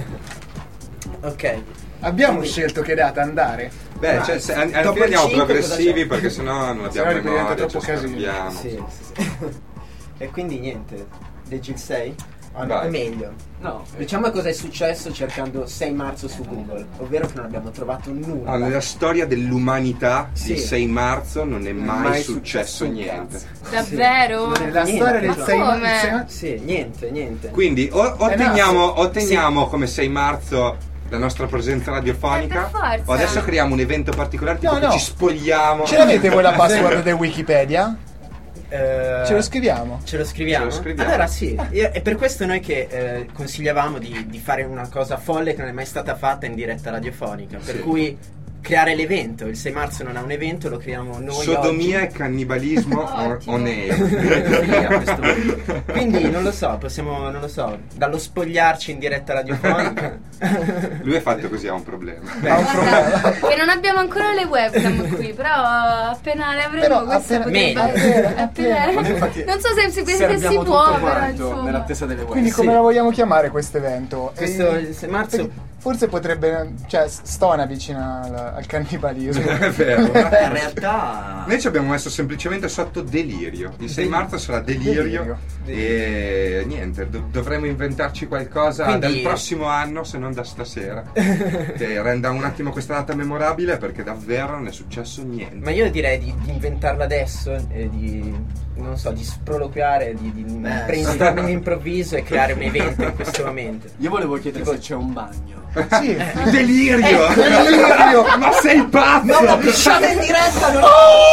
Ok. Abbiamo scelto che data andare. Beh, Ma cioè, se, alla dopo fine il andiamo cinque progressivi cosa c'è? perché sennò non Sennò abbiamo diventa memoria, troppo ci casino. scordiamo. Sì, sì, sì. E quindi niente, leggi il sei? Vai. O meglio, no, diciamo cosa è successo cercando sei marzo su Google, ovvero che non abbiamo trovato nulla. Ah, nella storia dell'umanità Sì. il sei marzo non è mai, mai successo successo un niente. Davvero? Nella Niente. storia del Ma sei come? marzo. Sì, niente, niente. Quindi o, nato. otteniamo, otteniamo come sei marzo la nostra presenza radiofonica, Eh, per forza. o adesso creiamo un evento particolare tipo No, che no. ci spogliamo. Ce l'avete voi la password di Wikipedia? Eh, Ce lo scriviamo. Ce lo scriviamo? Ce lo scriviamo. Allora sì, io- è per questo noi che eh, consigliavamo di, di fare una cosa folle che non è mai stata fatta in diretta radiofonica, per Sì. cui creare l'evento. Il sei marzo non ha un evento, lo creiamo noi Sodomia oggi. e cannibalismo on, Ottimo. on air. Sì, a questo punto. Quindi non lo so, possiamo, non lo so, dallo spogliarci in diretta radiofonica. Lui è fatto così, ha un problema. Ha un problema. Che non abbiamo ancora le webcam qui, però appena le avremo Però questa appena- potrebbe Meglio. appena- Ma infatti non so se si, se serbiamo si tutto può, però quanto insomma. nell'attesa delle web. Quindi come Sì. la vogliamo chiamare questo evento? Questo E- il sei marzo. Forse potrebbe, cioè stona vicina al, al cannibalismo. È vero. In realtà Noi ci abbiamo messo semplicemente sotto delirio. Il sei Delirio. marzo sarà delirio, Delirio. e niente, do- dovremo inventarci qualcosa Quindi- dal prossimo anno, se non da stasera, che renda un attimo questa data memorabile, perché davvero non è successo niente. Ma io direi di, di inventarla adesso e di, non so, di sproloquiare, di, di Beh, brainstorming all'improvviso e creare un evento in questo momento. io volevo chiedere se c'è un bagno. Sì. Il delirio! Eh, Delirio! Ma sei pazzo! No, pisciate in diretta, non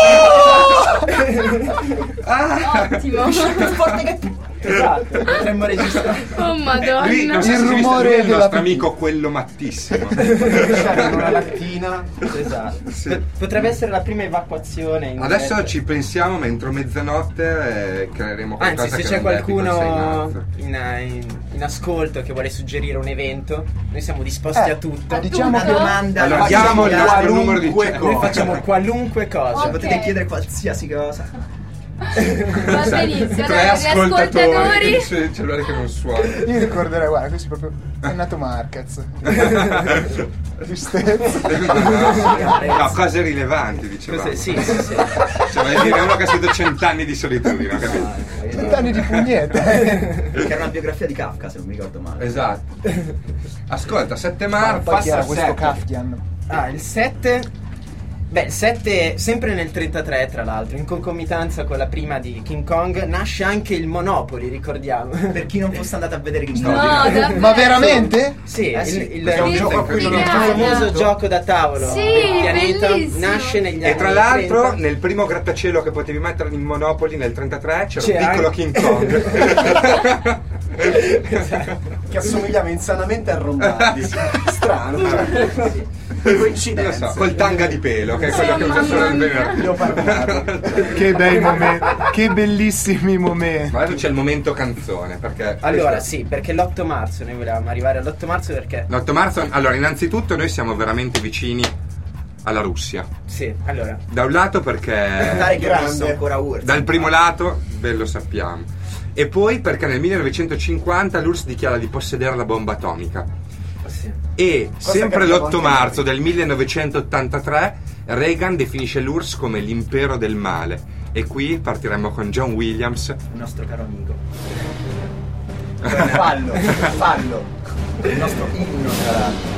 Ah! Ottimo. più forte che Esatto, potremmo registrare. Oh madonna. Lui, non so Il se si rumore viste, lui è il della nostro pipì. amico quello mattissimo. pisciare in una lattina. Esatto. Sì. Pot- Potrebbe essere la prima evacuazione in Adesso diretta. ci pensiamo, ma entro mezzanotte eh, creeremo qualcosa. Anzi, se che c'è non detti col sei qualcuno marzo. in, in- in ascolto che vuole suggerire un evento, noi siamo disposti Eh, a tutto. diciamo Una che domanda. Allora, facciamo diamo il nostro numero di qualunque cellulare. Noi facciamo qualunque cosa. Cioè, Ok. potete chiedere qualsiasi cosa. Va benissimo. Tre Allora, gli ascoltatori ascoltatori. il cellulare che non suona. io ricorderei, guarda, questo è proprio è nato Marquez. Tristezza. No, cose rilevanti, dicevamo. Cos'è? Sì, sì, sì. Cioè, voglio dire, uno che ha scritto cent'anni di solitudine, capito? Cent'anni di pugnette. Che era una biografia di Kafka, se non mi ricordo male. Esatto. Ascolta, sette Ma marzo. poi chi era passa questo sette. Kafkian? Ah, il sette. Beh, il sette, sempre nel trentatré, tra l'altro, in concomitanza con la prima di King Kong, nasce anche il Monopoly, ricordiamo. Per chi non fosse andato a vedere King No, Kong. davvero. Ma veramente? Sì, Eh sì, il, il, perché è un il- gioco a cui non il ho famoso giocato. gioco da tavolo Sì, del pianeta bellissimo. nasce negli anni E tra l'altro, trenta. nel primo grattacielo che potevi mettere in Monopoly nel trentatré c'era C'è un piccolo anche- King Kong. Che assomigliava insanamente a Rombardi. Strano. Lo Coincidenza. so, col tanga di pelo, che è quello che usa solo il venerdì. Che bei momenti, che bellissimi momenti. Ma adesso c'è il momento canzone, perché Allora, sì, perché l'otto marzo, noi volevamo arrivare all'otto marzo perché... l'otto marzo, allora innanzitutto noi siamo veramente vicini alla Russia. Sì, allora... Da un lato perché Dai, che Grande. non so ancora U R S S. dal primo lato, beh, lo sappiamo. E poi perché nel millenovecentocinquanta l'U R S S dichiara di possedere la bomba atomica. Sì. E Cosa sempre che abbiamo l'otto anche marzo del millenovecentottantatré Reagan definisce l'U R S S come l'impero del male. E qui partiremo con John Williams. Il nostro caro amico. Fallo, fallo. Il nostro inno, tra l'altro.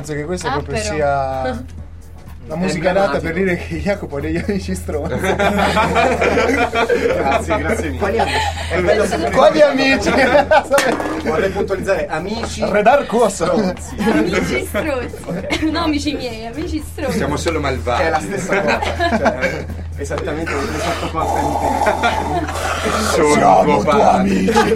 penso che questa Ah, proprio però. sia la musica adatta per dire che Jacopo ha degli amici stronzi. Grazie, grazie mille. Quali amici? È bello sapere. Quali amici? Vorrei puntualizzare amici Redar Cosso. stronzi. Amici strozzi. No, amici miei, amici strozzi. Siamo solo malvagi. Che è la stessa cosa. Cioè, esattamente l'esatto fatto. Sono tuoi amici.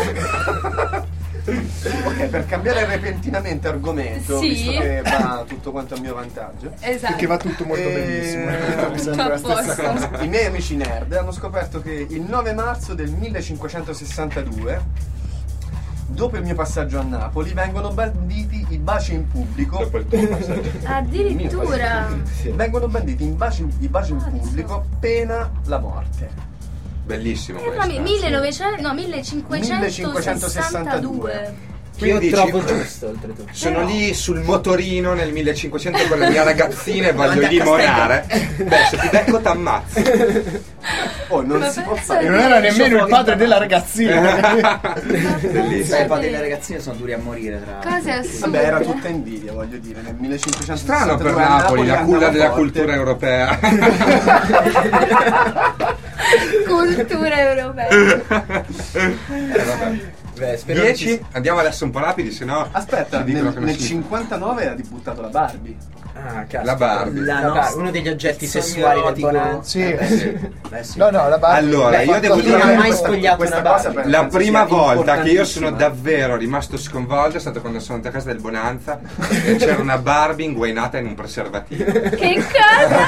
Ok, per cambiare repentinamente argomento, Sì. visto che va tutto quanto a mio vantaggio. Esatto. Che va tutto molto Eh, bellissimo. mi sembra la Tutto a stessa posto. cosa. I miei amici nerd hanno scoperto che il nove marzo del millecinquecentosessantadue, dopo il mio passaggio a Napoli, vengono banditi i baci in pubblico. Dopo il tuo passaggio. Addirittura. Sì. Vengono banditi in baci, i baci in pubblico, pena la morte. Bellissimo Eh, questo. ma mi- millenovecento, no, millecinquecentosessantadue. Che io Quindi trovo dici- giusto, oltretutto. Sono lì sul motorino nel millecinquecento con la mia ragazzina e voglio limonare. Beh, se ti becco t'ammazzo. Oh, non Ma si può pensa fare. E non era nemmeno il padre della ragazzina. Bellissimo. I padri delle ragazzine sono duri a morire tra Cose assurde. Vabbè, era tutta invidia, voglio dire, nel millecinquecentosessantadue. Strano per a Napoli, la culla andava della forte. cultura europea. Cultura europea. Beh, spero dieci? che ci- Andiamo adesso un po' rapidi, sennò Aspetta, ci dicono nel, che non nel si- cinquantanove era debuttato la Barbie. Ah, cazzo. La Barbie. La La Bar- nostra- uno degli oggetti il sogno sessuali del erotico. Bonanza. Sì. Eh, sì. Beh, sì. No, no, la Barbie. Allora, l'ha io fatto devo la- dire- Non ha mai Questa- spogliato questa una cosa Barbie. per- La penso prima sia volta che io sono importantissima. davvero rimasto sconvolto è stato quando sono andato a casa del Bonanza e c'era una Barbie inguainata in un preservativo. Che cosa?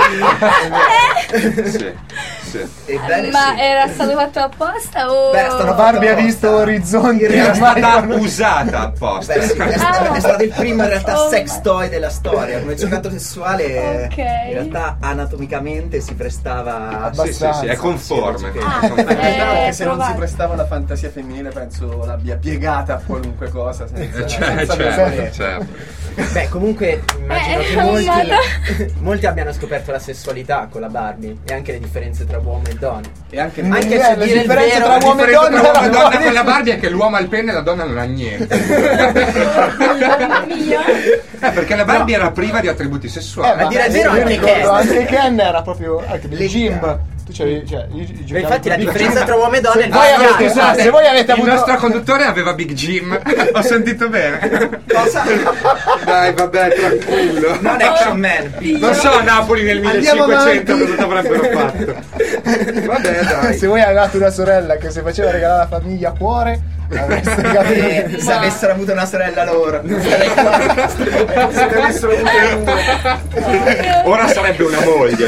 Sì, sì. Ebbene Ma sì. era stato fatto apposta o... Beh, stanno La Barbie ha visto orizzonti. Era ormai stata non- usata apposta. Beh, sì, è, stato, Ah. è stato il primo in realtà Oh. sex toy della storia. Come giocato sessuale, Ok. in realtà anatomicamente si prestava. Sì, sì, sì, è conforme. Ah, è conforme. Ma diciamo Eh, che se non si provate. prestava alla fantasia femminile, penso l'abbia piegata a qualunque cosa. Senza, Eh, cioè, senza certo, vergogna. certo. Beh, comunque immagino Eh, che molti, amata. molti abbiano scoperto la sessualità con la Barbie e anche le differenze tra uomo e donna. E anche Mm, Anche eh, se la dire il differenza vero, tra La uomo e differenza donna tra uomo era e donna fuori. con la Barbie è che l'uomo ha il pene e la donna non ha niente. Mamma mia. Eh, perché la Barbie era priva di attributi Eh, sessuali. ma dire il sì, vero, io anche ricordo, Ken. anche Ken era proprio anche del Le- gym. Tu c'avevi, cioè, io, io Beh, giocavo infatti la con Big differenza Jim. tra uomo e donna è il Voi Ah, avete- scusate, ah, se voi avete il avuto- nostro conduttore aveva Big Jim. Ho sentito bene. Cosa? Dai, vabbè, tranquillo. Non Action Man. Non so a Napoli nel Andiamo millecinquecento avanti. cosa avrebbero fatto. Vabbè, dai. Se voi avevate una sorella che se faceva regalare alla famiglia cuore, avreste Eh, capito. se avessero avuto una sorella loro. se ne avessero avute due. Ora sarebbe una moglie.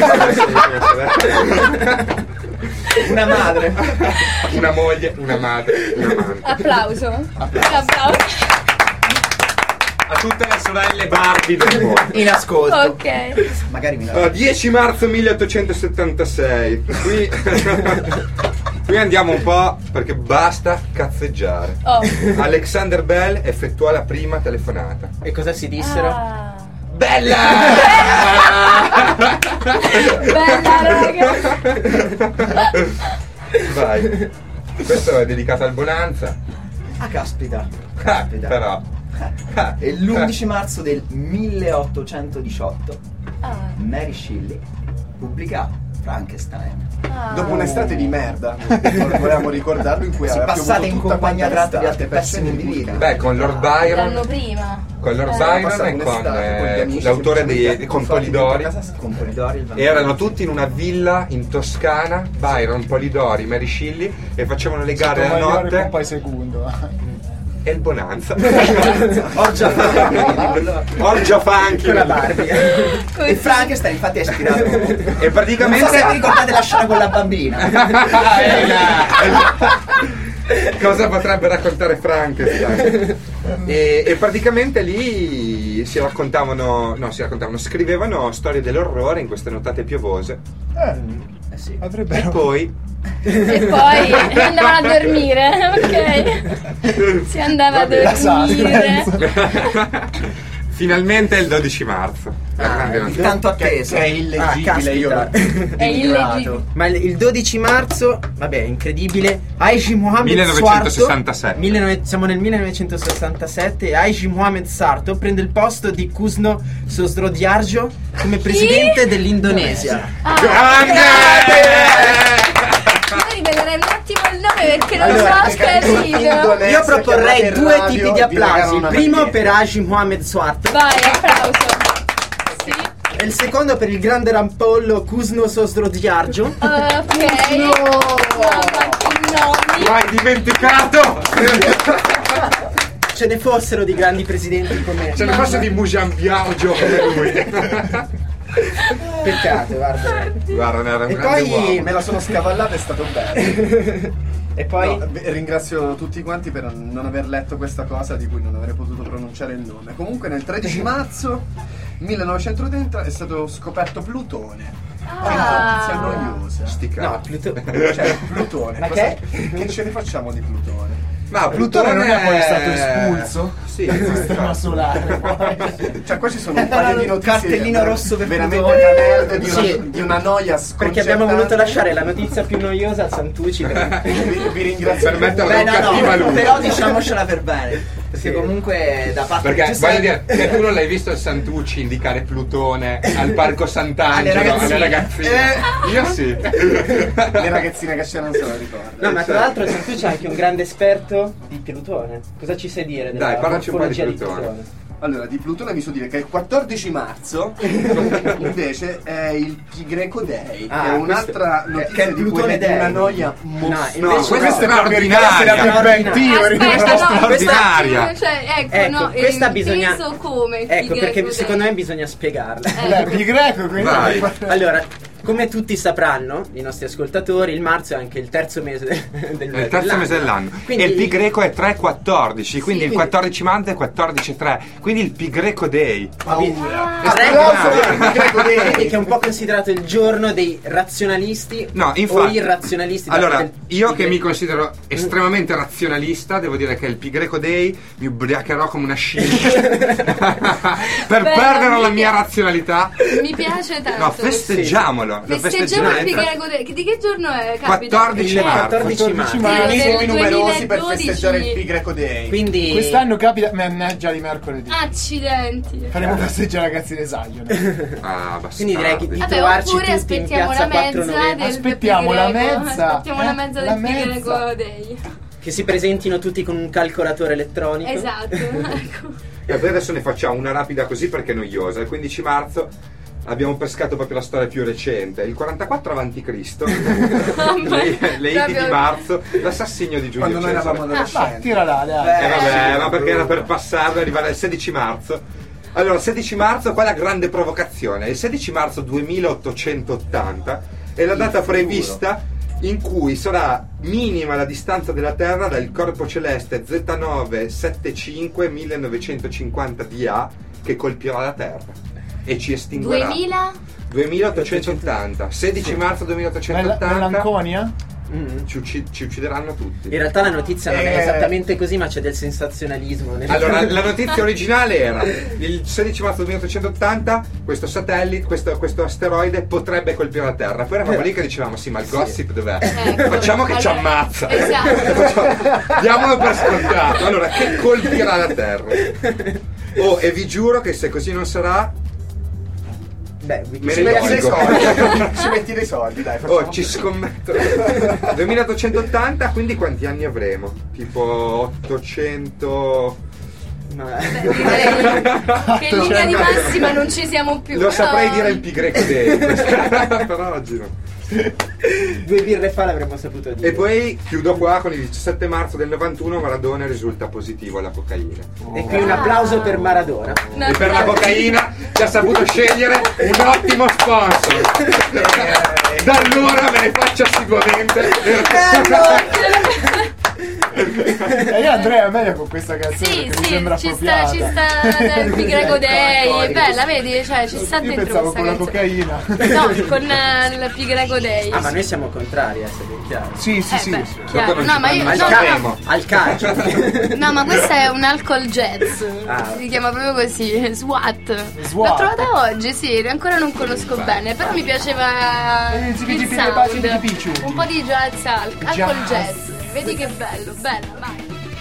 Una madre. Una moglie, una madre, una madre. Applauso. Applauso. A tutte le sorelle Barbie del mondo. In ascolto. Ok. Magari mi Allora, dieci marzo milleottocentosettantasei. Qui, qui andiamo un po' perché basta cazzeggiare. Oh. Alexander Bell effettuò la prima telefonata. E cosa si dissero? Ah. Bella! Bella raga. Vai. Questo è dedicato al Bonanza. Ah, caspita. Ah, Caspita. però. Ah, E l'undici marzo del milleottocentodiciotto Ah. Mary Shelley pubblica Frankenstein. Ah. Dopo un'estate di merda, volevamo ricordarlo, in cui Si aveva passate piovuto in tutta compagnia quanta tratta di altre estate, persone di vita. Beh, con Lord L'anno Byron. prima. Con Lord Eh. Byron Passavo e con un'estate con gli eh, amici, l'autore semplicemente di, con infatti Polidori. dentro casa Con Polidori il vampiro. Erano tutti in una villa in Toscana, Byron, Polidori, Mary Shelley, e facevano le gare la Sottomagliore notte con poi secondo. e il Bonanza. Orgia Funky. Orgia funky. Con la Barbie. E Frankenstein infatti è ispirato. E Non so se vi praticamente ricordate la scena con la bambina. cosa potrebbe raccontare Frankenstein? E, e praticamente lì si raccontavano, no, si raccontavano, scrivevano storie dell'orrore in queste nottate piovose. Eh, Eh sì. E avrebbero. poi E poi andavano a dormire. Ok. Si andava a Vabbè, la dormire. suspense. Finalmente è il dodici marzo. La Ah, grande il notizia. Tanto atteso. Che è illeggibile, Ah, io lo caspita. È illegibile. Ma il il dodici marzo, vabbè, incredibile. Haji Mohamed millenovecentosessantasette. Sarto, millenove- siamo nel millenovecentosessantasette e Haji Mohamed Sarto prende il posto di Kusno Sosrodjarjo come presidente dell'Indonesia. Ah, Grande! Io rivelerei un attimo il nome perché non Allora, so scasino. Io proporrei due tipi di applausi. Il primo per Haji Mohamed Sarto Vai, applauso. Sì. e il secondo per il grande rampollo Kusno Sosrodjarjo. Ok. Mamma, che nomi. L'hai dimenticato! Ce ne fossero di grandi presidenti come Ce ne fosse di Mujanbiagio come lui. Peccato, guarda. Guarda, ne era un E grande poi uomo. me la sono scavallata, è stato bello. E poi No, beh, ringrazio tutti quanti per non aver letto questa cosa di cui non avrei potuto pronunciare il nome. Comunque nel tredici marzo millenovecentotrenta è stato scoperto Plutone. Che notizia noiosa. Sti no, cazzi. Pluto. Cioè, Plutone. Ma cosa- che? che ce ne facciamo di Plutone? Ma Plutone non è poi stato espulso Sì, dal sistema solare. Cioè qua ci sono un paio di notizie cartellino rosso per veramente Plutone. da nerd, di una, Sì. di una noia Perché sconcertante. abbiamo voluto lasciare la notizia più noiosa al Santucci. Per... vi, vi ringrazio Per metterla Beh, in no, cattiva no, luce. però diciamocela per bene. Perché Sì. comunque da parte Perché giusta- voglio dire, che tu non l'hai visto il Santucci indicare Plutone al parco Sant'Angelo Alle alle ragazzine. ragazzine. Io sì. le ragazzine che c'erano non se lo ricordano. No, ma tra l'altro il Santucci è anche un grande esperto di Plutone. Cosa ci sai dire della Dai, parlaci un po' di morfologia Plutone. Allora, di Plutone vi so dire che il quattordici marzo invece è il Pi Greco Day, Ah, che è un'altra questo- notizia che è il di Plutone quella di Day. una noia No, mostruosa. No, invece questa è no. straordinaria. Aspetta, no, straordinaria. Cioè, ecco, Ecco, no, questa eh, bisogna- inteso come il Ecco, Pi perché Greco secondo Day. me bisogna spiegarla. Beh, pi greco, quindi Vai. Allora, come tutti sapranno, i nostri ascoltatori, il marzo è anche il terzo mese del, del È il terzo mese dell'anno. Quindi E il pi greco è tre quattordici, quindi Sì, il quindi- quattordici marzo è quattordici tre, quindi il pi greco day. Paura. Applauso per il Pi Greco Day. Quindi che è un po' considerato il giorno dei razionalisti No, o infatti. irrazionalisti. da Allora, parte del- io di- che mi considero estremamente razionalista, devo dire che il pi greco day mi ubriacherò come una scimmia per Beh, perdere la mi mia piace. razionalità. Mi piace tanto. No, festeggiamolo. Lo Festeggiamo il Pi festeggiamo. Greco Day. Di che giorno è? Capita? quattordici il marzo. quattordici marzo. marzo. Del Siamo numerosi per duemiladodici. festeggiare il Pi Greco Day. Quindi Quest'anno capita mannaggia di mercoledì. Accidenti. Faremo festeggiare ragazzi d'esaglio. Ah, bastardi. Quindi direi che di Vabbè, trovarci oppure tutti in aspettiamo piazza la quattro mezza novembre, del Aspettiamo Pi la Greco. mezza, Aspettiamo la eh, mezza la del Pi mezza. Greco Day. che si presentino tutti con un calcolatore elettronico. Esatto. Ecco. E poi adesso ne facciamo una rapida così perché è noiosa. Il quindici marzo abbiamo pescato proprio la storia più recente. Il quarantaquattro avanti Cristo le, le Idi Proprio- di marzo, l'assassinio di Giulio Quando noi Cesare. eravamo Vai, adolescenti. tirala, dai. Eh vabbè, ma perché era per passarlo e arrivare al sedici marzo. Allora, sedici marzo, qua è la grande provocazione. Il sedici marzo duemilaottocentottanta è la data prevista in cui sarà minima la distanza della Terra dal corpo celeste Z nove settantacinque millenovecentocinquanta D A che colpirà la Terra e ci estinguerà. duemila? duemilaottocentottanta, sedici marzo Mel- duemilaottocentottanta melanconia? Mm. ci, ucci- ci uccideranno tutti. In realtà la notizia non è Eh. esattamente così, ma c'è del sensazionalismo. nel- Allora, la notizia originale era il sedici marzo duemilaottocentottanta questo satellite, questo, questo asteroide potrebbe colpire la Terra. Poi eravamo lì che dicevamo sì, ma il gossip dov'è? Ecco. Facciamo che ci Allora, ammazza. esatto. Diamolo per scontato. Allora, che colpirà la Terra? Oh, e vi giuro che se così non sarà, Beh, me Ci ne metti dei dolgo. soldi. Ci metti dei soldi, dai. facciamo Oh, ci scommetto. duemilaottocentoottanta, quindi quanti anni avremo? Tipo ottocento. ma- Beh, direi che in linea di massima non ci siamo più. Lo saprei però- dire il Pi Greco Day, però oggi no. Due birre fa l'avremmo saputo dire. E poi chiudo qua con il diciassette marzo del novantuno Maradona risulta positivo alla cocaina. E qui un applauso per Maradona. No, E per la cocaina ci ha saputo scegliere un ottimo sponsor. Da allora me ne faccio assiduamente. E io andrei a meglio con questa canzone Sì, che mi sì, sembra ci sta, appropriata. ci sta nel Pi Greco Day, bella, vedi? Cioè, ci sta Io dentro pensavo questa con la canzone. cocaina. No, con eh, il Pi Greco Day. Ah, ma noi siamo contrari, eh, se ben chiaro. Sì, sì, Eh, sì. beh, sì. chiaro. No, ma io Al no, ca- no, al calcio. no, ma questo è un alcol jazz. Ah. Si chiama proprio così, SWAT. SWAT. L'ho trovata oggi, sì, ancora non conosco bene, però mi piaceva Eh, il zipi, zipi, le basi sound. di Picciu. Un po' di jazz, al- alcol Jazz. jazz. Vedi che bello, bella, vai.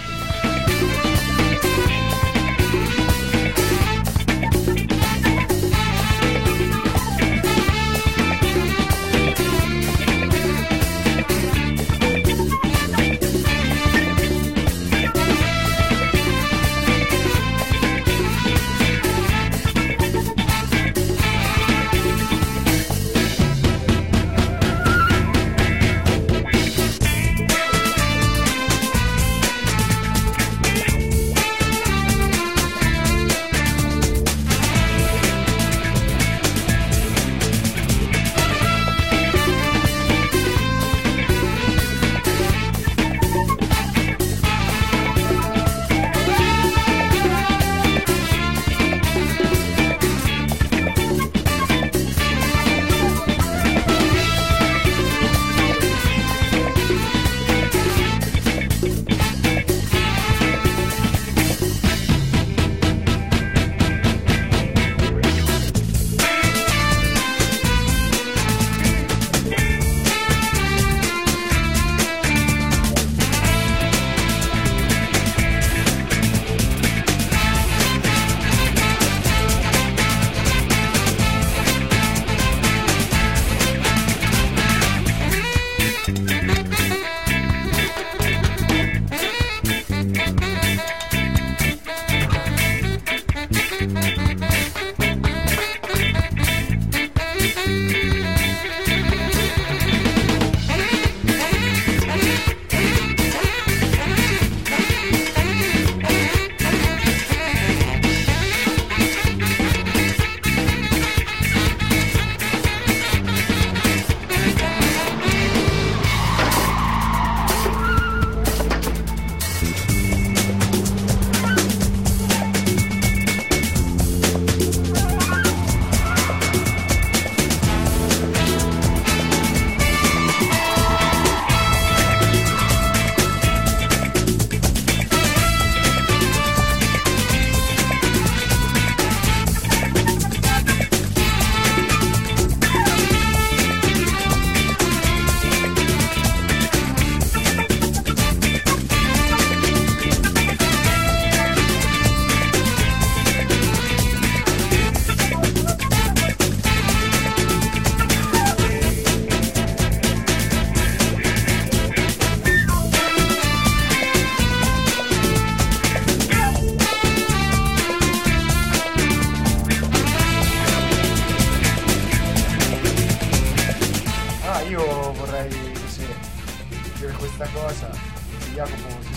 questa cosa. Jacopo si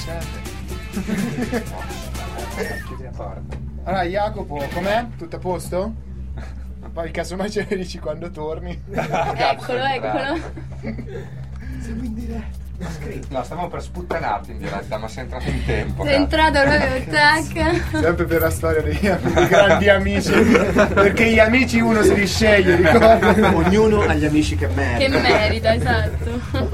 sente? Chiudi la porta. Allora Jacopo, com'è? Tutto a posto? Poi casomai ce ne dici quando torni. Eccolo, eccolo. Siamo in diretta. No, stavamo per sputtanarti in diretta, ma sei entrato in tempo. Sei entrato proprio, tac. Sempre per la storia dei, dei grandi amici. Perché gli amici uno si risceglie, ricorda? Ognuno ha gli amici che merita. Che merita, esatto.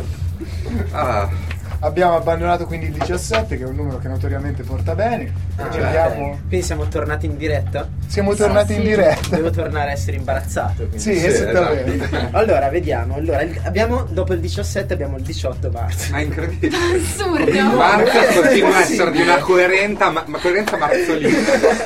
Ah. Abbiamo abbandonato quindi il diciassette, che è un numero che notoriamente porta bene. Ah, Ci abbiamo... Quindi siamo tornati in diretta? Siamo tornati sì. in diretta. Devo tornare a essere imbarazzato. Quindi. Sì, sì, esattamente. Esatto. Allora, vediamo. Allora, il- abbiamo dopo il diciassette abbiamo il diciotto marzo. Ma è incredibile. Assurdo. Marzo continua a Sì. essere di una coerenza, ma, ma coerenza marzolina.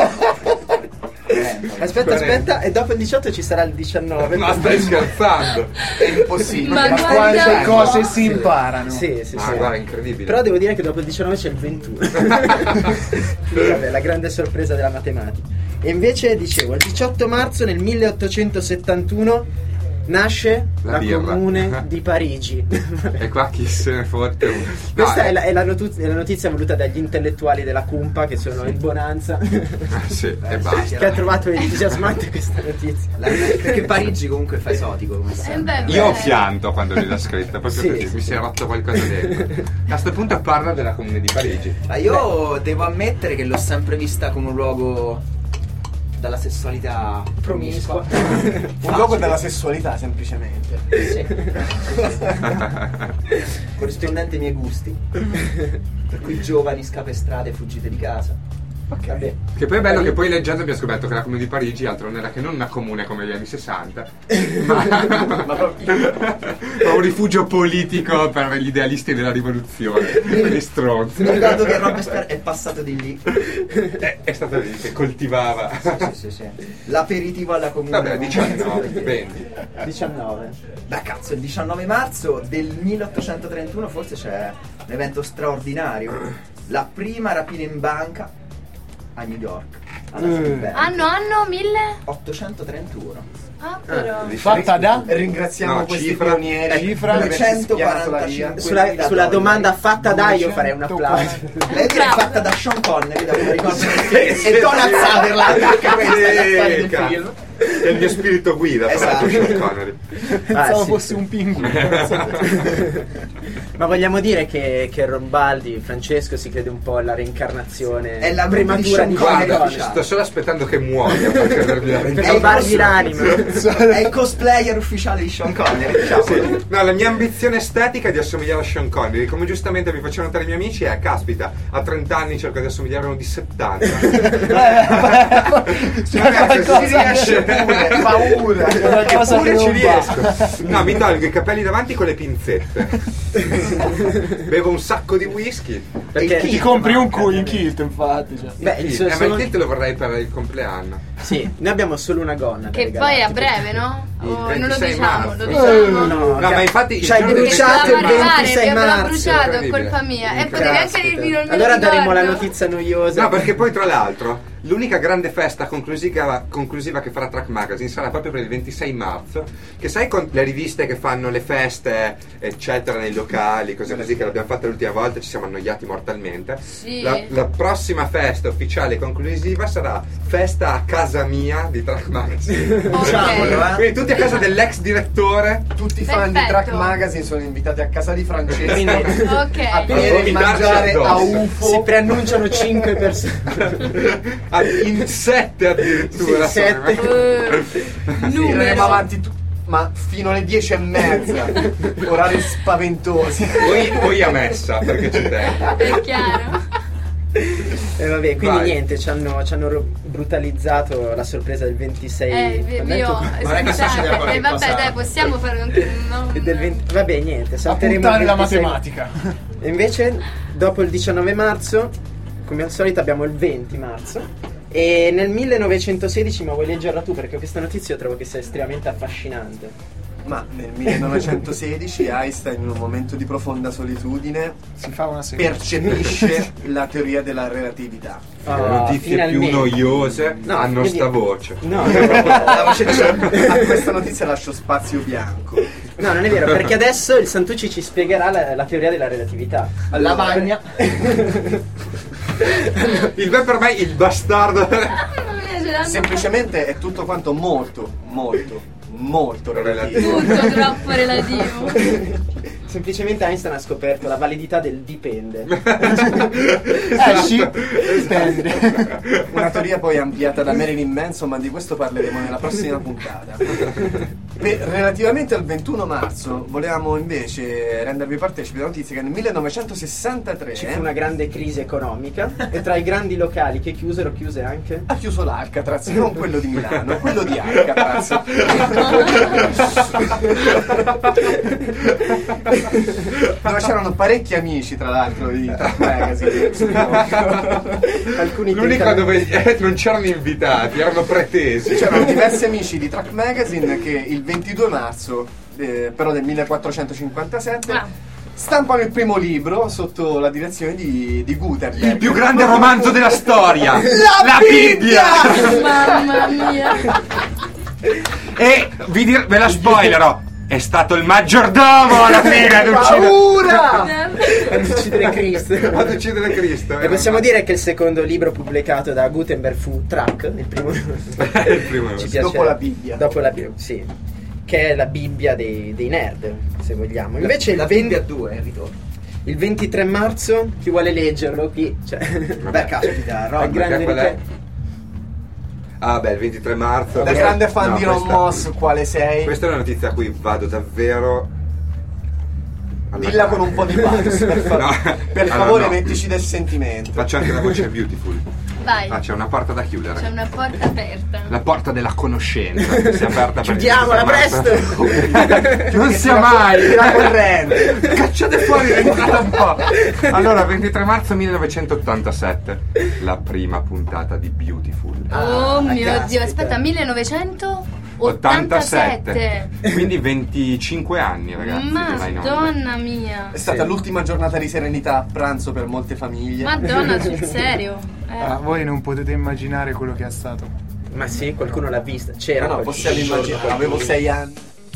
Aspetta, aspetta, e dopo il diciotto ci sarà il diciannove. Ma stai scherzando? È impossibile. Ma Ma guarda quante un po'. cose si imparano. Sì, sì, Ah, sì. guarda, incredibile. Però devo dire che dopo il diciannove c'è il ventuno. Quindi, vabbè, la grande sorpresa della matematica. E invece, dicevo, il diciotto marzo nel milleottocentosettantuno Nasce La la, birra. Comune di Parigi. E qua chi se ne fotte. No, Questa è, eh, la, è, la notu- è la notizia voluta dagli intellettuali della Cumpa, che sono il Bonanza, sì, e basta. che ha trovato entusiasmante questa notizia. La- perché Parigi comunque fa esotico, come Eh, sempre. beh, Io ho beh. pianto quando l'ho scritta, proprio Sì, così, sì, mi sì. si è rotto qualcosa dentro. A sto punto parla della Comune di Parigi. Ma io devo ammettere che l'ho sempre vista come un luogo dalla sessualità Promiscua. Un luogo della sessualità, semplicemente. Sì. Corrispondente ai miei gusti. Per cui giovani scapestrate fuggite di casa. Ok, vabbè. Che poi è bello che poi leggendo abbiamo scoperto che la Comune di Parigi altro non era che non una comune come gli anni sessanta, ma, ma un rifugio politico per gli idealisti della rivoluzione, quegli stronzi. Ricordo che Robespierre è passato di lì. È, è stato lì che coltivava. Sì, sì, sì, sì. L'aperitivo alla comune. Vabbè, diciannove, vendi. diciannove. Beh, cazzo, il diciannove marzo del milleottocentotrentuno forse c'è un evento straordinario. La prima rapina in banca a New York. Alla Silver. Anno, anno, mille? ottocentotrentuno. Ah, però. Fatta da? Ringraziamo No, questi cifra. pionieri. Cifra. per averci spianato la via. duecentoquarantacinque Sulla, sulla domanda fatta da io farei un applauso. Lei è fatta da Sean Connery, da come ricordo nel film. E Donald Sutherland, anche questa è la storia del cazzo. film. È il mio spirito guida, Esatto. tra l'altro, Sean Connery. Pensavo Ah, sì, fosse sì. un pinguino. Ma vogliamo dire che, che Rombaldi, Francesco, si crede un po' alla reincarnazione È la prematura movie di Sean Connery. Guarda, Connery. sto solo aspettando che muoia per credermi la Per verità. rubargli l'anima. È il cosplayer ufficiale di Sean Connery, diciamo. Sì. No, la mia ambizione estetica è di assomigliare a Sean Connery. Come giustamente mi facevano notare i miei amici, è caspita, a trenta anni cerco di assomigliare a uno di settanta. C'è Ragazzi, qualcosa si riesce. che paura. C'è qualcosa che Eppure ci non va. riesco. No, mi tolgo i capelli davanti con le pinzette. Bevo un sacco di whisky. Perché Ti compri un cu in kilt, infatti. Cioè. Beh, il Sì, suo- eh, ma sono- il kit lo vorrei per il compleanno. sì, noi abbiamo solo una gonna da Che poi è a regalarti. breve, no? Il Oh, non lo ventisei diciamo, marzo. lo diciamo. No, No, ma infatti il ci hai giorno del- bruciato il Dovevamo arrivare, ventisei abbiamo marzo. bruciato, è Incredibile. colpa mia. E potevi anche Caspita. dirmi non me lo Allora daremo la ricordo. notizia noiosa. No, perché poi tra l'altro l'unica grande festa conclusiva, conclusiva che farà Track Magazine sarà proprio per il ventisei marzo, che sai con le riviste che fanno le feste eccetera nei locali, cose così, che l'abbiamo fatta l'ultima volta, ci siamo annoiati mortalmente. Sì. La, la prossima festa ufficiale e conclusiva sarà festa a casa mia di Track Magazine. Diciamolo, eh. Quindi tutti a casa dell'ex direttore. Tutti i fan di Perfetto. Track Magazine sono invitati a casa di Francesco Quindi- Ok. a bere e Vomitarci mangiare a addosso. si UFO. preannunciano cinque persone. Ah, in sette addirittura. Sì, sette. Eh, Andremo numero. avanti tu- ma fino alle dieci e mezza. Orari spaventosi. Poi, poi a messa perché ci tengo. È chiaro. E vabbè, quindi Vai. niente, ci hanno, ci hanno ro- brutalizzato la sorpresa del ventisei. Eh, vi- vi ho. Non è che succedeva E qualche vabbè, cosa- dai, possiamo fare anche no, E del venti vabbè, niente, A salteremo puntare il la ventisei. matematica. E invece, dopo il diciannove marzo, come al solito, abbiamo il venti marzo. E nel millenovecentosedici, ma vuoi leggerla tu? Perché questa notizia io trovo che sia estremamente affascinante. Ma nel millenovecentosedici Einstein, in un momento di profonda solitudine, Si fa una serie. percepisce la teoria della relatività. Le Ah, notizie finalmente. più noiose No, hanno quindi- sta voce. No, no, La voce dice, a questa notizia lascio spazio bianco. no, non è vero, perché adesso il Santucci ci spiegherà la, la teoria della relatività. Lavagna. Il beh per me il bastardo. Mamma mia, ce l'hanno Semplicemente è tutto quanto molto, molto, molto relativo. tutto troppo relativo. Semplicemente Einstein ha scoperto la validità del dipende. Eh sì, dipende. Una teoria poi ampliata da Marilyn Manson, ma di questo parleremo nella prossima puntata. Per- relativamente al ventuno marzo, volevamo invece rendervi partecipi della notizia che nel millenovecentosessantatré Ci fu una grande crisi economica e tra i grandi locali che chiusero, chiuse anche. ha chiuso l'Alcatraz, non quello di Milano, quello di Alcatraz. Dove c'erano parecchi amici, tra l'altro, di Track Magazine. Alcuni L'unico tentano- dove eh, non c'erano invitati, erano pretesi. C'erano diversi amici di Track Magazine che il ventidue marzo, eh, però del millequattrocentocinquantasette, Ah. stampano il primo libro sotto la direzione di, di Gutenberg. Il più grande romanzo della storia. La Bibbia! Mamma mia. E vi dir- ve la spoilerò. È stato il maggiordomo alla fine ad uccidere Paura! Ad uccidere Cristo. ad uccidere Cristo. E possiamo dire che il secondo libro pubblicato da Gutenberg fu Track, il primo, il primo ci piace, dopo la Bibbia. Dopo la Bibbia, sì. Che è la Bibbia dei, dei nerd, se vogliamo. Invece la il venti Bibbia due è il ritorno. Il ventitré marzo, chi vuole leggerlo qui? Cioè, Beh, caspita, Ron, la grande qual è? richiesta. Ah beh, il ventitré marzo. Da questa- grande fan no, di Ron questa- Moss, quale sei? Questa è una notizia a cui vado davvero. alla Dilla grande. con un po' di pathos, per, fa- No, per allora, favore, no. mettici del sentimento. Faccio anche la voce beautiful. Vai. Ah, c'è una porta da chiudere. C'è una porta aperta. La porta della conoscenza che si è aperta per il Chiudiamola ventitré marzo. presto! Non sia mai la corrente. Cacciate fuori l'entrata un po'. Allora, ventitré marzo millenovecentottantasette, la prima puntata di Beautiful. Oh mio caspita. Dio, aspetta, millenovecentottantasette. ottantasette. Quindi venticinque anni, ragazzi. vai in onda. Madonna mia. È stata Sì. l'ultima giornata di serenità a pranzo per molte famiglie. Madonna, sul serio. Eh. Ah, voi non potete immaginare quello che è stato. Ma sì, qualcuno l'ha vista. C'era. No, no, qualche possiamo giorno, immaginare. qualche- Avevo sei anni.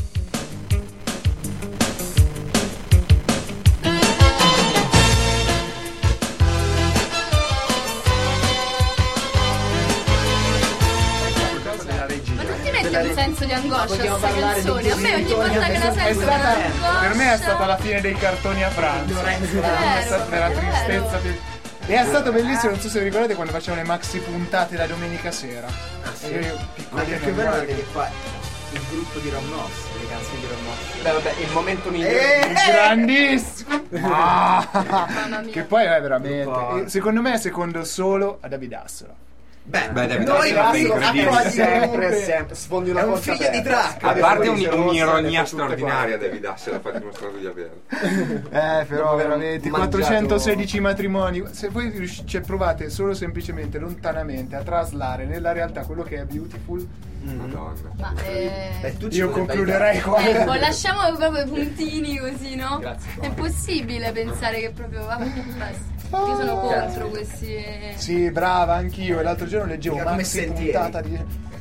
Ma non ti mette un senso di angoscia Vogliamo questa parlare canzone? di A me ogni Tony volta che la Hawk? È sento stata, mi per me è stata la fine dei cartoni a pranzo. Lorenzo. È stata Vero, la tristezza vero. più- E è stato bellissimo, non so se vi ricordate quando facevano le maxi puntate la domenica sera. sì. E io, Ma piccolino, che bello guarda perché qua il gruppo di Ron Moss, le canzoni di Ron Moss. Beh, vabbè, il momento migliore. che- grandissimo! Ah, Mamma mia. che poi è veramente. Poi- e secondo me è secondo solo a David Hasselhoff. Beh, Beh, David noi Hasselhoff è Hasselhoff incredibile. accoglie Sempre, comunque- sempre. Sfondi una È un porta figlio di aperta. Track. A parte un- Rosse, rosse, un'ironia le fa tutte straordinaria, quante. David Hasselhoff ha dimostrato di avere. Eh, però Dopo aver veramente mangiato- quattrocentosedici matrimoni. Se voi riusci- cioè, provate solo semplicemente lontanamente a traslare nella realtà quello che è Beautiful, Madonna. Ma eh... Beh, tu ci io vorrei concluderei qua. Ecco, lasciamo proprio i puntini così, no? Grazie. È possibile pensare che proprio. Vabbè, basta. Io sono contro questi. Sì, brava, anch'io. E l'altro giorno leggevo Mica come maxi Sentieri. puntata di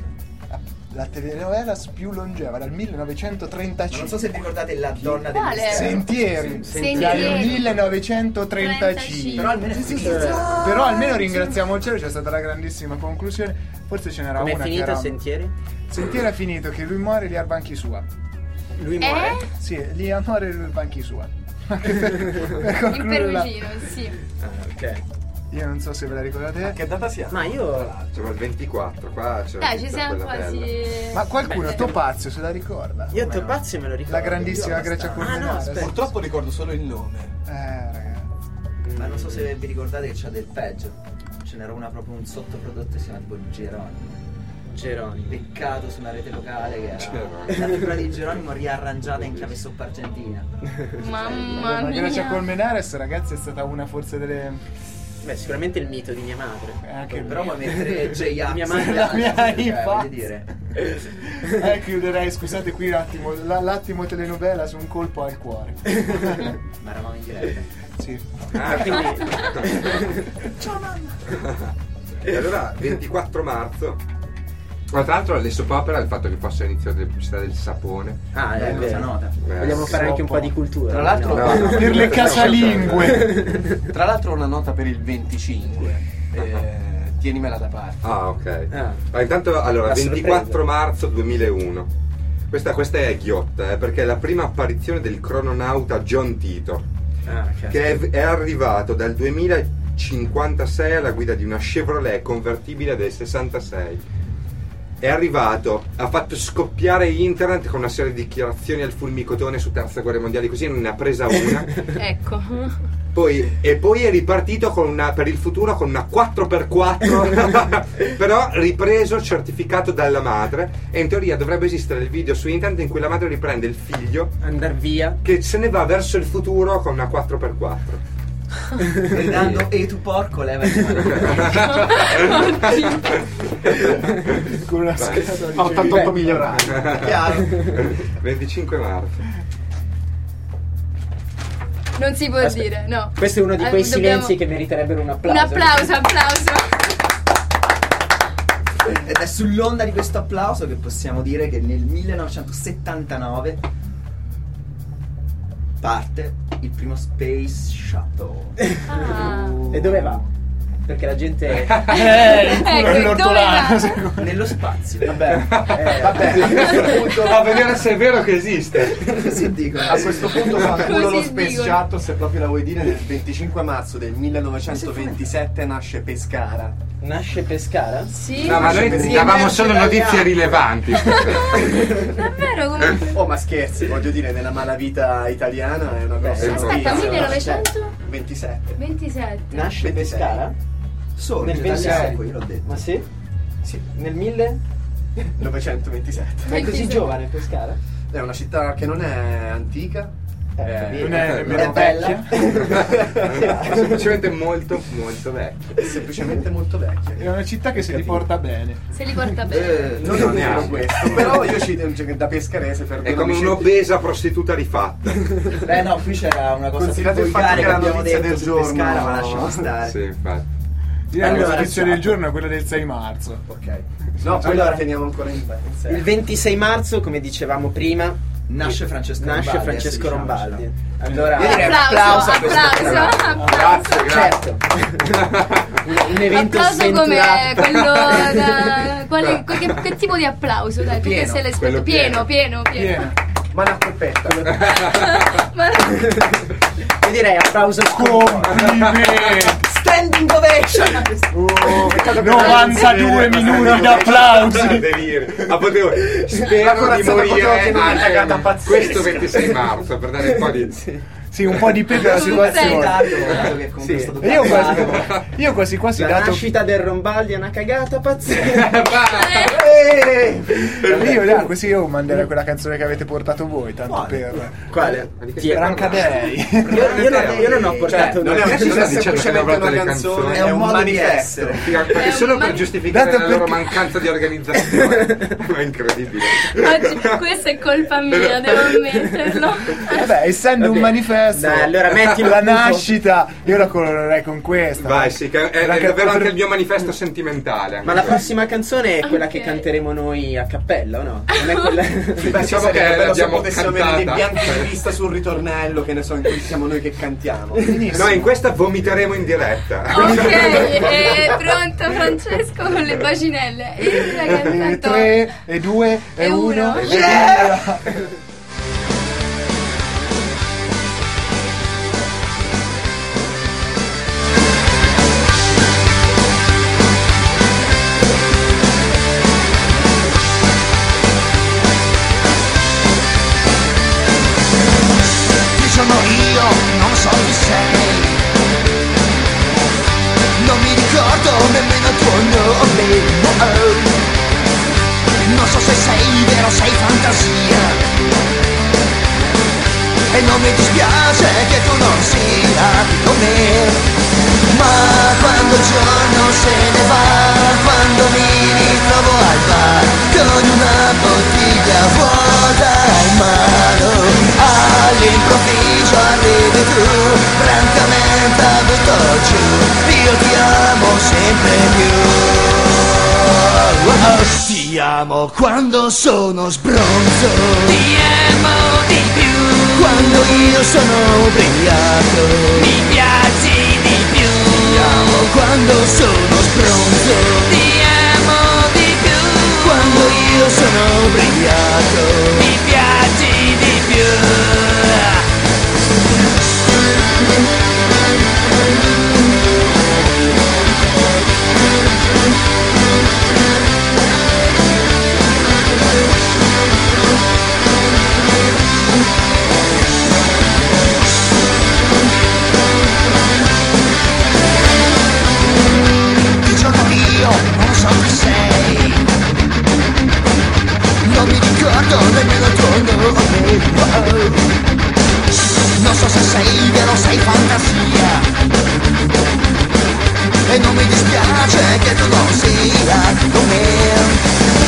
la telenovela più longeva dal millenovecentotrentacinque. Non so se vi ricordate la donna del Quale? mistero. Sentieri, Sentieri. dal millenovecentotrentacinque. Però almeno è finita. Però almeno ringraziamo il cielo, c'è stata la grandissima conclusione. Forse ce n'era Come è una che finito era Sentieri? Sentieri è finito che lui muore lì al banchi sua. Lui muore. Eh? Sì, lì a muore lui al banchi sua. per Il concludere la- perugino, sì. Ah, ok. Io non so se ve la ricordate. Che data siamo? Ma io. Siamo al ventiquattro, qua c'è Dai, ci siamo quella quasi. bella. Ma qualcuno Beh, Topazio se la ricorda? Io Come no? Topazio me lo ricordo. La grandissima Io Grecia abbastanza. Colmenares. Ah, no, aspetta. Purtroppo ricordo solo il nome. Eh, ragazzi. Ma non so se vi ricordate che c'è del peggio. Ce n'era una proprio un sottoprodotto che si chiama tipo Geronimo. Geronimo. Peccato su una rete locale che era Geronimo. la figura di Geronimo riarrangiata in chiave soppargentina. Mamma La Grecia mia. Colmenares, ragazzi, è stata una forse delle. Beh, sicuramente il mito di mia madre. eh, Anche Però vuoi mettere J-Ax Mia madre- la mia cioè, infatti. voglio dire. Eh, chiuderei, scusate qui un attimo, la- l'attimo telenovela su un colpo al cuore. Ma eravamo in diretta. Sì. Ah, Quindi. Ciao mamma! E allora, ventiquattro marzo. Ma tra l'altro le soap opera, il fatto che fosse l'inizio delle pubblicità del sapone. Ah, è Beh, cosa vero. nota. Eh, Vogliamo fare anche un po' di cultura. Tra l'altro- No, no. Per le casalingue. Tra l'altro una nota per il venticinque. Eh, tienimela da parte. Ah, ok. Ah. Ma intanto, allora, La ventiquattro sorpresa. marzo duemilauno. Questa, questa è ghiotta, eh, perché è la prima apparizione del crononauta John Titor, Ah, ok. che è, è arrivato dal duemilacinquantasei alla guida di una Chevrolet convertibile del sessantasei. È arrivato, ha fatto scoppiare internet con una serie di dichiarazioni al fulmicotone su terza guerra mondiale, così non ne ha presa una. Ecco. Poi, e poi è ripartito con una, per il futuro con una quattro per quattro però ripreso, certificato dalla madre, e in teoria dovrebbe esistere il video su internet in cui la madre riprende il figlio Andar via. che se ne va verso il futuro con una quattro per quattro. Gridando e tu porco leva il Con una Vai. scatola di ottantotto migliorani. Chiaro. venticinque marzo. Non si può Aspetta. dire, no. Questo è uno di Eh, quei dobbiamo- silenzi che meriterebbero un applauso. Un applauso, applauso. Ed è sull'onda di questo applauso che possiamo dire che nel millenovecentosettantanove parte il primo Space Shuttle. Ah. E dove va? Perché la gente Eh, il culo Ecco, dell'ortolano, dove secondo Nello spazio. Vabbè, eh, vabbè, a questo punto, A vedere se è vero che esiste. Così dicono. a questo punto fa culo lo Così Space dicono. Shuttle, se proprio la vuoi dire, nel venticinque marzo del millenovecentoventisette nasce Pescara. nasce Pescara? Sì. No, ma noi Sì, davamo nasce solo da notizie Ghana. rilevanti. Davvero come... Oh, ma scherzi, voglio dire, nella malavita italiana è una cosa. Beh, Aspetta, Sì, millenovecentoventisette. ventisette. Nasce Pescara? Solo Nel nel ventisei. ventisei, io l'ho detto. Ma sì? Sì, Nel mille? novecentoventisette. Ma è così ventisei. giovane Pescara? È una città che non è antica. Eh, Non è È nemmeno bella. vecchia. È semplicemente molto, molto vecchio. È semplicemente molto vecchia. È una città che se li porta bene. Se li porta bene. Eh, Non Non è vero neanche. questo, però io ci cioè, da pescarese per È come un'obesa prostituta rifatta. Beh no, qui c'era una cosa più Considerate il fatto volgare che che la abbiamo notizia detto del su giorno- Pescara, ma lasciamo stare. Sì, infatti. Direi che Allora, la notizia del ciao. giorno è quella del sei marzo. Ok. No, poi Allora, la teniamo ancora in in Il ventisei marzo, come dicevamo prima, Nasce Francesco nasce Rombaldi, Francesco diciamo, Rombaldi. diciamo. Allora, Io direi un Applauso, applauso a questo applauso, programma. applauso. Grazie, certo. un, un evento Applauso come sventurato. quello da... quale- che, che tipo di applauso? Dai, tu che Pieno, sei l'esperto. quello Pieno, pieno, pieno. Piena. Ma una polpetta. Ma Io direi applauso Complimenti! Standing ovation! Oh, novantadue minuti d'applausi! Delirio. Ma potevo, spero La di corazzata morire poteva una cagata anche pazzesca. questo ventisei marzo per dare un po' di... Sì, un po' di pepe alla Sul situazione. Dato, dato che comunque Sì. è stato E io piazzato. quasi, io quasi quasi La dato. nascita del Rombaldi è una cagata pazzesca. Eh, Io dai, così io manderei quella canzone che avete portato voi, tanto Quale? per. Quale? Chi è? Brancadei. Io, io non, io non ho portato Cioè, non è, Perché ci non sta è dicendo che semplicemente avete una le canzone, canzoni? è un modo di manifesto. essere. Perché È solo un per man- giustificare Dato la loro perché- mancanza di organizzazione. Ma è incredibile. oggi questa è colpa mia, devo ammetterlo. Vabbè, essendo un Vabbè. manifesto, Dai, allora mettilo la appunto. nascita, io la colorerei con questa. Vai, sì, che è, è Perché davvero anche potre- il mio manifesto sentimentale. Ma la prossima canzone è quella Ok. che canteremo noi a cappella, o no? Non è quella... Beh, Diciamo sì, che sarebbe bello se l'abbiamo potessimo avere dei cantata. bianchi di vista sul ritornello, che ne so, in cui siamo noi che cantiamo. Noi in questa vomiteremo in diretta. Ok, è pronto Francesco con le bacinelle. E la E cantato. tre, e due, e, E uno. uno. E via! Chi sono io? Non so chi sei. Non mi ricordo nemmeno il tuo nome. Oh. Non so se sei vero o sei fantasia. E non mi dispiace che tu non sia con me. Ma quando il giorno se ne va, quando mi ritrovo al bar con una bottiglia vuota in mano, all'improvviso arrivi tu, francamente butto giù, io ti amo sempre più. Ti amo quando sono sbronzo, ti amo di più, quando io sono ubriaco, mi piaci di più, ti amo quando sono sbronzo, ti amo di più, quando io sono ubriaco, mi piaci di più. Chi sono io? Non so chi sei. Non mi ricordo nemmeno il tuo nome. Wow. Non so se sei vero o sei fantasia. E non mi dispiace che tu non sia con me.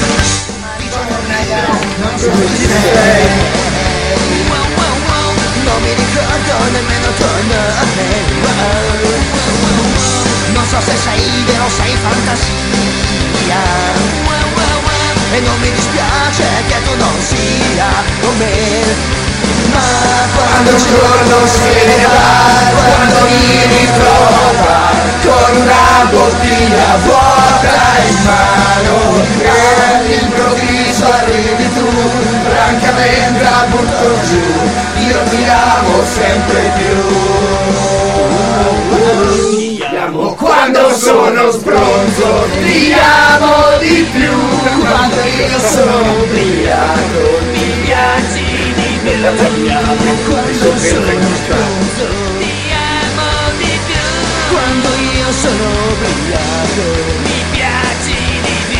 Non so chi sei. Wow, wow, wow. Non mi ricordo nemmeno il tuo nome. Wow. Non so se sei vero o sei fantasia. quando un giorno se ne va, quando mi ritrova con una bottiglia vuota in mano e all'improvviso arrivi tu, francamente la butto giù, io ti amo sempre più. Ti amo quando sono sbronzo, ti amo di più, quando io sono ubriaco, mi piaci di più. Ti amo quando sono sbronzo, ti amo di più, quando io sono ubriaco, mi piaci di più.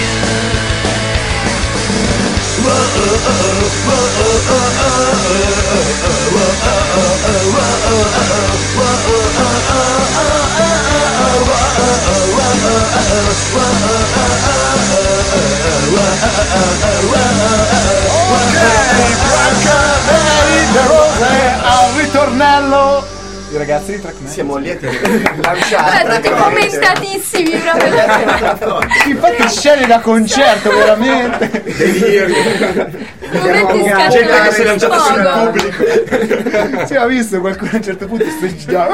Al ritornello i ragazzi di Trackman siamo lieti di lanciare. Tutti commentatissimi proprio. infatti scene da concerto veramente Momenti gente che si è lanciata sul scattati pubblico. si è visto qualcuno a un certo punto steggiato.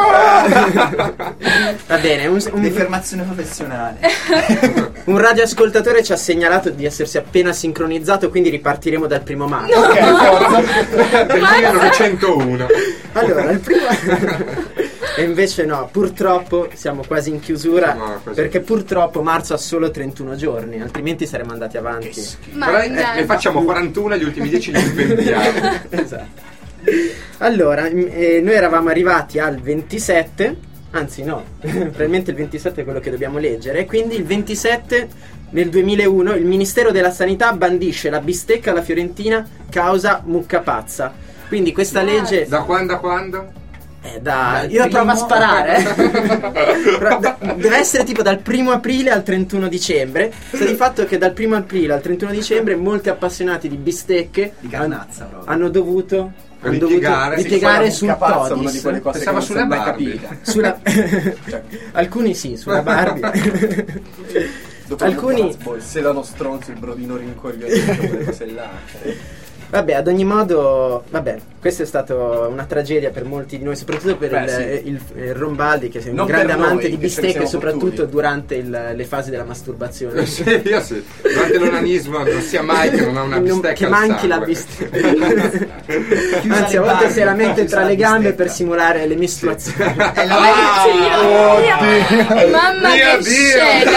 Va bene, un, un, Deformazione professionale. un radioascoltatore ci ha segnalato di essersi appena sincronizzato, quindi ripartiremo dal primo marzo. Ok, forza. Del millenovecentouno. Allora, il primo e invece no, purtroppo siamo quasi in chiusura, No, quasi. perché purtroppo marzo ha solo trentuno giorni, altrimenti saremmo andati avanti. Però eh, ne facciamo quarantuno e gli ultimi dieci li inventiamo. Esatto. Allora, m- eh, noi eravamo arrivati al ventisette, anzi no, probabilmente il ventisette è quello che dobbiamo leggere, quindi il ventisette nel duemilauno il Ministero della Sanità bandisce la bistecca alla fiorentina causa mucca pazza. Quindi questa legge Da quando a quando? è da... Dal Io provo a primo- sparare. Però da- deve essere tipo dal primo aprile al trentuno dicembre. Sta di fatto che dal primo aprile al trentuno dicembre molti appassionati di bistecche Di carnazza proprio. hanno dovuto hanno Ripiegare. dovuto Sì, ripiegare poi la sul mucca pazza è una di Todis. quelle cose Pensava che non sulla si è mai Barbie. capita. Sulla... alcuni sì, sulla Barbie. Dopo Alcuni- il Boy, se danno stronzo, il brodino rincoglionito, quelle cose là. Vabbè, ad ogni modo, vabbè, questa è stata una tragedia per molti di noi, soprattutto per Beh, il, sì. il, il Rombaldi, che è un Non grande per amante noi, di che ce ne bistecche, siamo soprattutto fottuti. durante il- le fasi della masturbazione. Sì, io sì. Durante l'onanismo non sia mai che non ha una Non- bistecca che al manchi la sangue. bistecca. Chiusa Anzi, le a volte barbe, se la mette chiusa tra la le gambe bistecca. per simulare le mestruazioni. È la Ah, mamma Mio che Dio!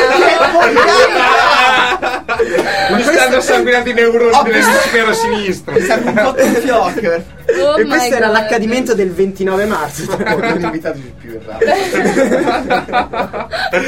scena. Mi stanno sanguinando i neuroni dell'emisfero sinistro. Siamo un po' un fiocco. Oh E my questo era God. l'accadimento del ventinove marzo. Non invitateci più in radio.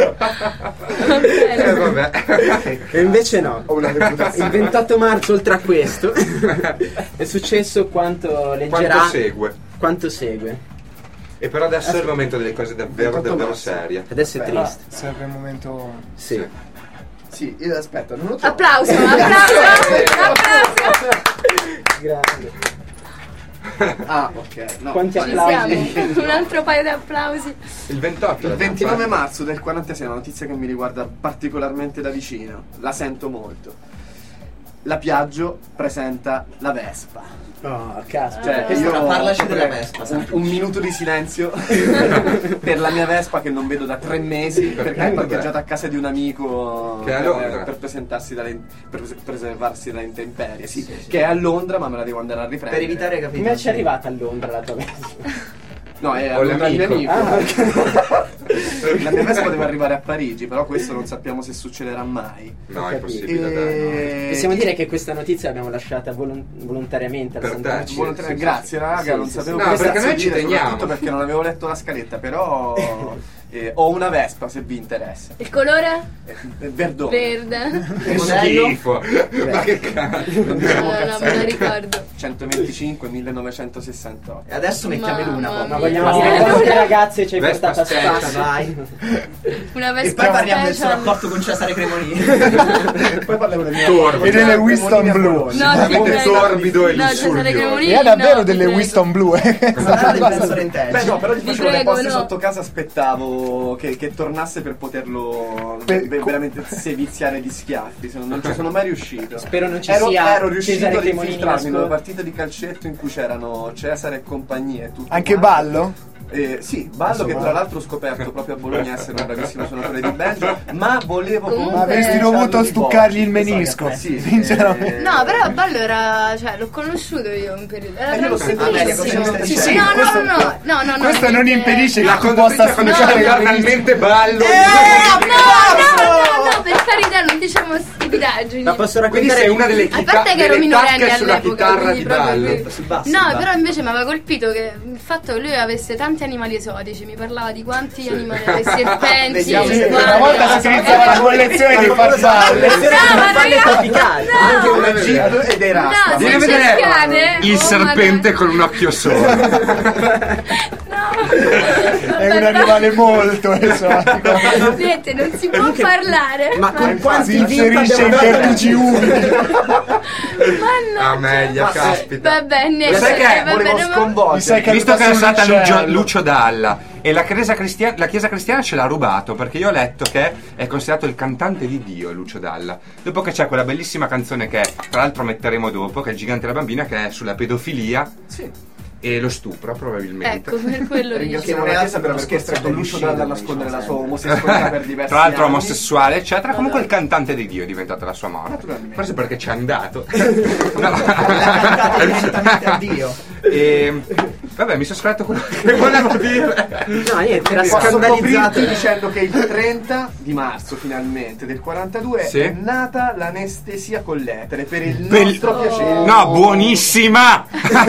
Eh, vabbè. E invece no. Ho una reputazione. Il ventotto marzo, oltre a questo, è successo quanto leggerà. Quanto segue. Quanto segue. E però adesso è il momento delle cose davvero, ventotto davvero marzo. serie. Adesso è Beh, triste. Serve un momento. Sì. Sì, io aspetta, non lo trovo. Applauso, applauso, applauso. Grande. Ah, ok. No. Quanti Ci applausi. siamo. Un altro paio di applausi. Il ventotto. Il ventinove marzo del quarantasei è una notizia che mi riguarda particolarmente da vicino. La sento molto. La Piaggio presenta la Vespa. Oh, caspita. Cioè, Questa io era- parlaci vorrei della Vespa, un, Santucci. un minuto di silenzio per la mia Vespa che non vedo da tre mesi perché è parcheggiata a casa di un amico Che è a per, Londra. per presentarsi dalle, per pres- preservarsi dalle intemperie. Sì, che è a Londra, ma me la devo andare a riprendere. Per evitare capito. Come ci è arrivata a Londra la tua Vespa? No, è a Ho Londra il mio l'amico. amico. La mia Vespa deve arrivare a Parigi, però questo non sappiamo se succederà mai. No, è Ho impossibile. E- dai, Possiamo dire che questa notizia l'abbiamo lasciata volon- volontariamente al Per Santucci. te. Volontari- Sì, sì, grazie sì. raga, Sì, non sì, sapevo sì. No, cosa perché noi ci dire, teniamo. soprattutto perché non avevo letto la scaletta, però eh, ho una Vespa se vi interessa. Il colore? Eh, Verdone. Verde. Che modello? schifo. Ma che cazzo. No, no, me lo ricordo. centoventicinque millenovecentosessantotto. E adesso mettiamo Mamma l'una. mia. Ma vogliamo No. dire quante ragazze ci hai Vespa portato a Special, spasso? Dai. Una E Vespa poi parliamo del suo special. rapporto con Cesare Cremonini. Poi parliamo del mio Torbido. E delle Winston blu. No, sì, Veramente prego. torbido e No, Cesare lussurio. Cremonini, E ha davvero no, delle ti prego. Winston blu. eh. Parlare del professore Intelli. Beh no, però gli Vi facevo le prego, poste no. sotto casa, aspettavo che, che tornasse per poterlo Per- ve- veramente seviziare di schiaffi, se non, non ci sono mai riuscito. Spero non ci ero, sia ero riuscito Cesare ad Cremonini infiltrarmi in una nascosto. partita di calcetto in cui c'erano Cesare e compagnia e tutto Anche quanto. Ballo? Eh, sì, Ballo che tra l'altro ho scoperto proprio a Bologna essere un bravissimo suonatore di banjo, ma volevo comunque Ma avresti dovuto stuccargli il menisco. Sì, sinceramente. eh, No, però Ballo era, cioè, l'ho conosciuto io un periodo. Era Eh, io l'ho sentito tranquillissimo. sempre, sì, sì, no, questo- no, no, no, no, no. Questo non niente. impedisce La che tu conduttrice possa quando stuccare c'è il menisco. banalmente ballo. No, no, no, no, per carità, non diciamo stupidaggini. Ma posso Quindi raccontare sei una delle, A chita- parte che ero delle minorenne tacche sulla all'epoca, chitarra quindi di proprio ballo. qui- Sul basso, No, sul basso. però invece mi aveva colpito che il fatto che lui avesse tanti animali esotici, mi parlava di quanti animali avesse, serpenti, Vediamo se- guardi, Una volta si iniziava la collezione di farfalle. No, ma farfalle ragazzi, tropicali. no. anche un Egitto ed era No, Rasta. Vieni a se vedere cercate, il oh, serpente con un occhio solo. È un animale molto esotico. Niente, non si può parlare. Ma con Si quanti VIP inserisce in abbiamo cartucci umidi. Ma no. Ah, meglio, caspita. Vabbè, niente. Lo sai che eh, vabbè, Volevo no, ma- sconvolgere. Mi sai che Visto che è stata sull'uccello. Lucio, Lucio Dalla e la chiesa, cristia- la chiesa cristiana ce l'ha rubato, perché io ho letto che è considerato il cantante di Dio Lucio Dalla, dopo che c'è quella bellissima canzone che tra l'altro metteremo dopo, che è Il gigante e la bambina, che è sulla pedofilia e lo stupro probabilmente. Ecco, per quello dico. Ringraziamo la Chiesa per aver costretto Lucio Dalla a nascondere la sua omosessualità per diversi Tra l'altro anni. omosessuale eccetera, comunque il cantante di Dio è diventato la sua morte, Naturalmente. forse perché ci è andato. cantato direttamente a Dio. E vabbè, mi sono scordato quello che volevo dire. No, niente, era Posso scandalizzato. coprirti dicendo che il trenta di marzo finalmente del quarantadue Sì. è nata l'anestesia con l'etere per il Bel- nostro piacere. No, buonissima!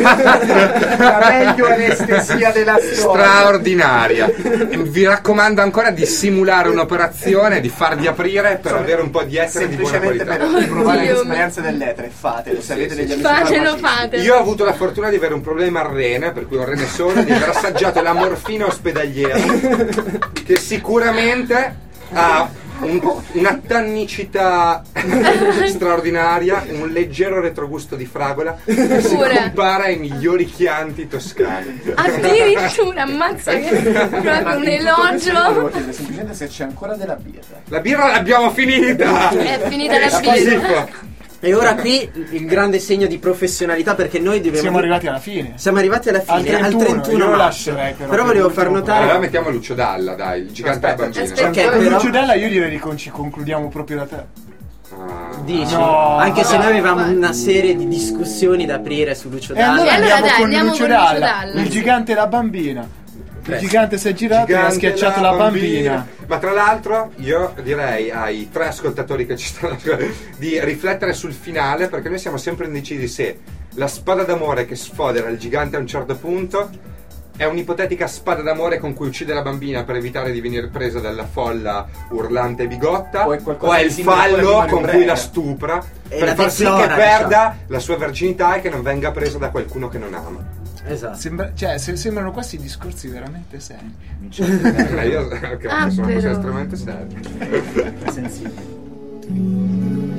La meglio anestesia della storia. Straordinaria. Vi raccomando ancora di simulare un'operazione, di farvi aprire per avere un po' di etere di buona Semplicemente qualità. per provare Oddio l'esperienza dell'etere, fatelo. Se avete degli amici Fatelo, farmacisti. fate. Io ho avuto la fortuna di avere un problema al rene, per cui ho un rene solo, di aver assaggiato la morfina ospedaliera, che sicuramente ha un- una tannicità straordinaria, un leggero retrogusto di fragola, che si Pure. compara ai migliori chianti toscani. Addirittura, ammazza che è proprio un Questo volevo elogio. chiedere semplicemente se c'è ancora della birra. La birra l'abbiamo finita! È finita la Schifo. birra. E ora qui il grande segno di professionalità, perché noi dobbiamo Siamo arrivati alla fine. siamo arrivati alla fine, Al trentuno, al trentuno io lo marzo. lascerei però Però per volevo far l'ultimo notare Allora mettiamo Lucio Dalla, dai, il gigante della bambina. aspetta. perché Con però Lucio Dalla io direi di con- ci concludiamo proprio da te. Ah. dici, No, anche se noi avevamo vai. una serie di discussioni da aprire su Lucio E Dalla. allora, E allora andiamo dai, con andiamo Lucio con Lucio Dalla. Dalla. Il gigante e la bambina. Il Presto. gigante si è girato e ha Gigante schiacciato la bambina. Ma tra l'altro io direi ai tre ascoltatori che ci stanno di riflettere sul finale, perché noi siamo sempre indecisi se la spada d'amore che sfodera il gigante a un certo punto è un'ipotetica spada d'amore con cui uccide la bambina per evitare di venire presa dalla folla urlante e bigotta, O è qualcosa o è di il simile a quello di fallo Mario con cui Brega. la stupra E per la far sì che deflora, perda la sua verginità e che non venga presa da qualcuno che non ama. Esatto. Sembra- cioè, se- sembrano questi discorsi veramente seri. Eh, io ok, Ah, sono cose però. estremamente serie. È sensibile.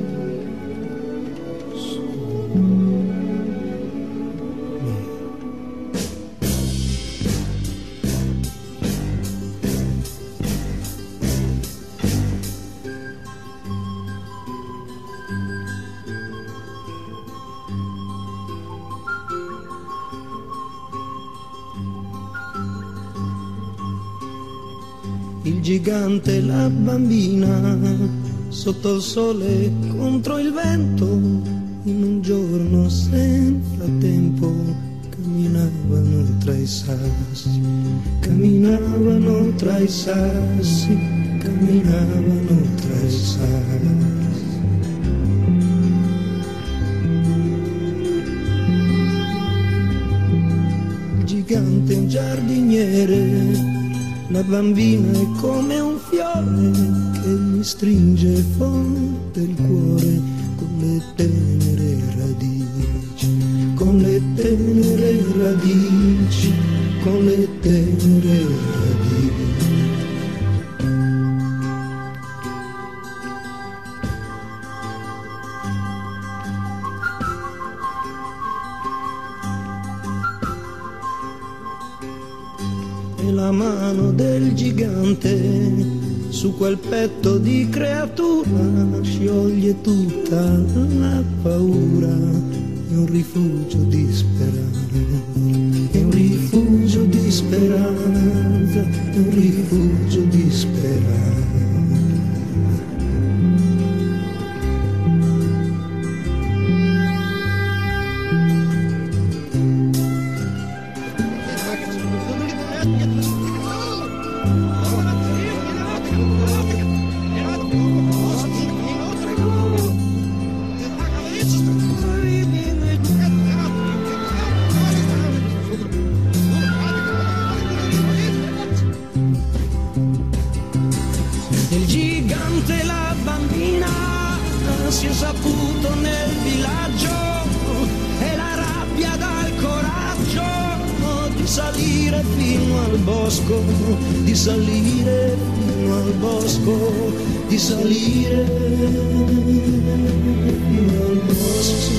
Il gigante e la bambina sotto il sole contro il vento, in un giorno senza tempo camminavano tra i sassi, camminavano tra i sassi, camminavano tra i sassi. Il gigante è un giardiniere, la bambina è come un fiore che gli stringe forte il cuore con le tenere radici, con le tenere radici, con le tenere radici. e la mano del gigante su quel petto di creatura scioglie tutta la paura. È un rifugio di speranza, è un rifugio di speranza, è un rifugio di speranza. Di salire fino al bosco, di salire fino al bosco.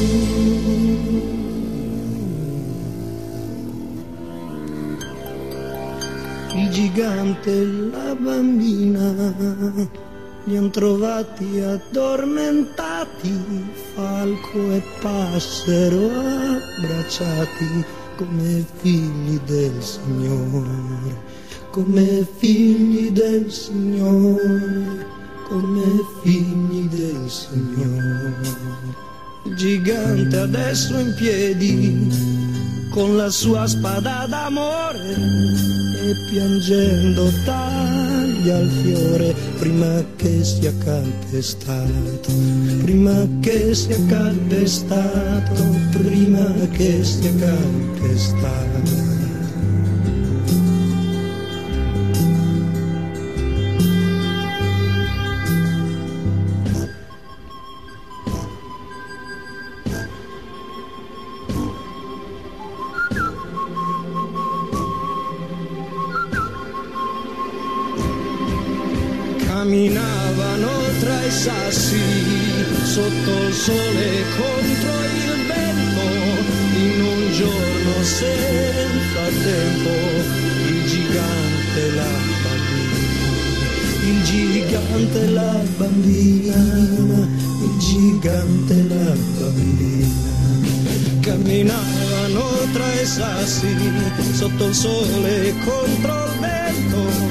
Il gigante e la bambina li han trovati addormentati, falco e passero abbracciati come figli del Signore. Come figli del Signore, come figli del Signore. Il gigante adesso in piedi, con la sua spada d'amore, e piangendo taglia il fiore, prima che sia calpestato, prima che sia calpestato, prima che sia calpestato. Camminavano tra i sassi, sotto il sole contro il vento, in un giorno senza tempo, il gigante e la bambina, il gigante e la bambina, il gigante e la bambina. Camminavano tra i sassi, sotto il sole contro il vento.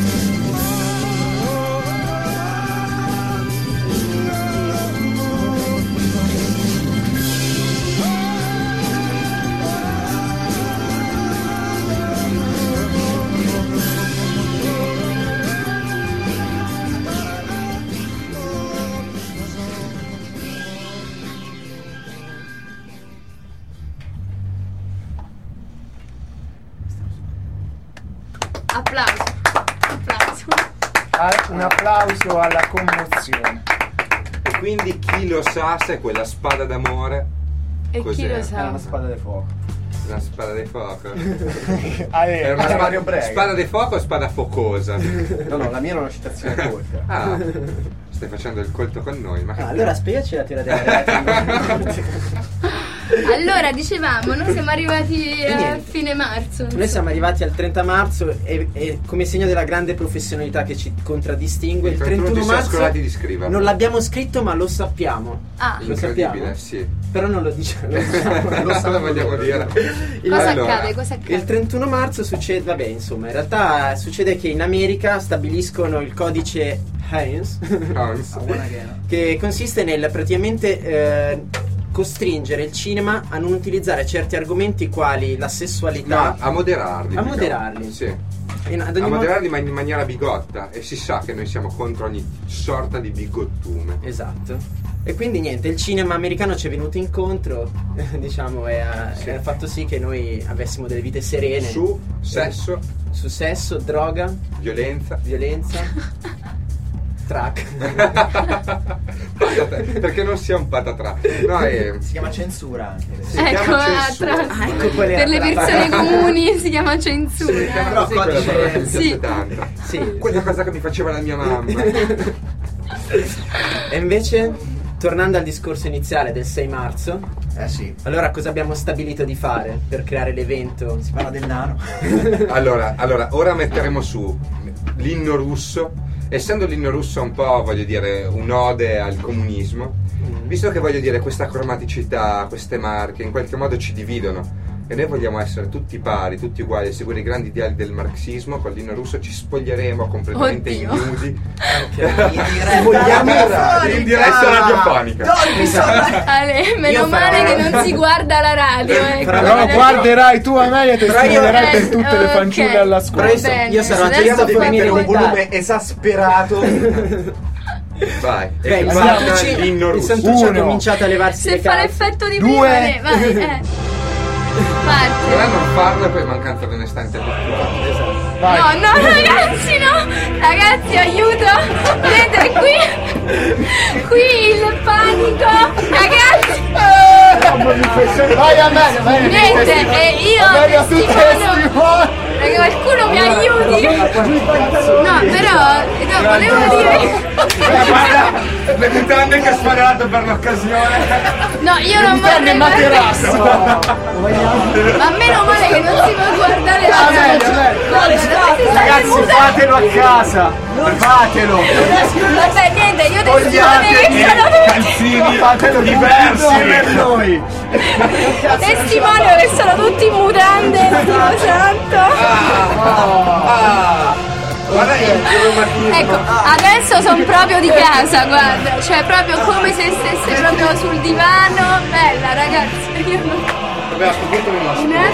Applauso, applauso. Un applauso alla commozione. E quindi chi lo sa se quella spada d'amore E cos'è? chi lo sa? Era una spada di fuoco. Una spada di fuoco. Ah, eh, Era una ah, spada, Mario Brega. spada di fuoco o spada focosa? No, no, la mia era una citazione colta. Ah, stai facendo il colto con noi. Ma che Ah, allora spiegaci la teoria della relatività. Allora, dicevamo, noi siamo arrivati a niente. fine marzo. Noi siamo arrivati al trenta marzo e, e come segno della grande professionalità che ci contraddistingue, il trentuno ci siamo marzo scordati di scriverlo. non l'abbiamo scritto ma lo sappiamo. Ah, Lo sappiamo. Incredibile, sì. Però non lo diciamo. Lo diciamo. Lo lo vogliamo dire. Il- cosa allora, accade? Cosa accade? Il trentuno marzo succede, vabbè, insomma, in realtà succede che in America stabiliscono il codice Haynes, Hans. che consiste nel praticamente eh, costringere il cinema a non utilizzare certi argomenti quali la sessualità, No, a moderarli. A diciamo. moderarli. Sì. in- ad A ogni modo- moderarli ma in maniera bigotta. E si sa che noi siamo contro ogni sorta di bigottume. Esatto. E quindi niente, il cinema americano ci è venuto incontro, diciamo, e ha, Sì. e ha fatto sì che noi avessimo delle vite serene. Su sesso, Su sesso, droga, violenza. violenza, track. Patate, perché non sia un patatrà. No, è... Si chiama censura anche. si Ecco, chiama ah, censura. tra- Ah, ecco qual per era le la persone parola. comuni si chiama Sì, censura. chiama Però così quella codice- parola che mi sì. piace tanto. Sì. Quella cosa che mi faceva la mia mamma. E invece, tornando al discorso iniziale del sei marzo, Eh sì. Allora cosa abbiamo stabilito di fare per creare l'evento? Si parla del nano. allora, allora, ora metteremo su l'inno russo. Essendo l'inno russo un po', voglio dire, un'ode al comunismo, mm. visto che, voglio dire, questa cromaticità, queste marche in qualche modo ci dividono e noi vogliamo essere tutti pari, tutti uguali, e seguire i grandi ideali del marxismo, con l'inno russo ci spoglieremo completamente ignudi. Okay. in, in diretta radiofonica. Ale, meno male che non si guarda la radio. Eh, però guarderai tu, Amelia, e testimoniarai per tutte okay. le fanciulle alla scuola. Bene, io sarò adesso di venire un volume esasperato. Vai, beh, e Santucci, l'inno il russo. Santucci ha cominciato a levarsi se le fa carte. l'effetto di Due. prima, vai, eh. Parte. Però non farlo e poi mancanza di onestà intellettuale. Esatto. Vai. No, no, ragazzi, no! Ragazzi, aiuto! Vedete, qui... Qui il panico! Ragazzi! Vai Amelia, vai. Niente, e io testimono... Raga, qualcuno mi aiuti? No, però... No, volevo dire... Guarda, le mutande che ha sparato per l'occasione. No, io non vorrei materasso. Ma meno male che non si può guardare la Amelia, Ragazzi, fatelo a casa. Fatelo. Vabbè, niente, io testimone che sono tutti... Calzini, Fatelo diversi per noi. Testimonio che sono tutti in mutande, Dio santo. Ah, ah. Guarda il cromatismo. Ecco, adesso sono proprio di casa, guarda, cioè proprio come se stesse proprio sul divano. Bella, ragazzi, io non... Vabbè, a questo punto mi mostro. Un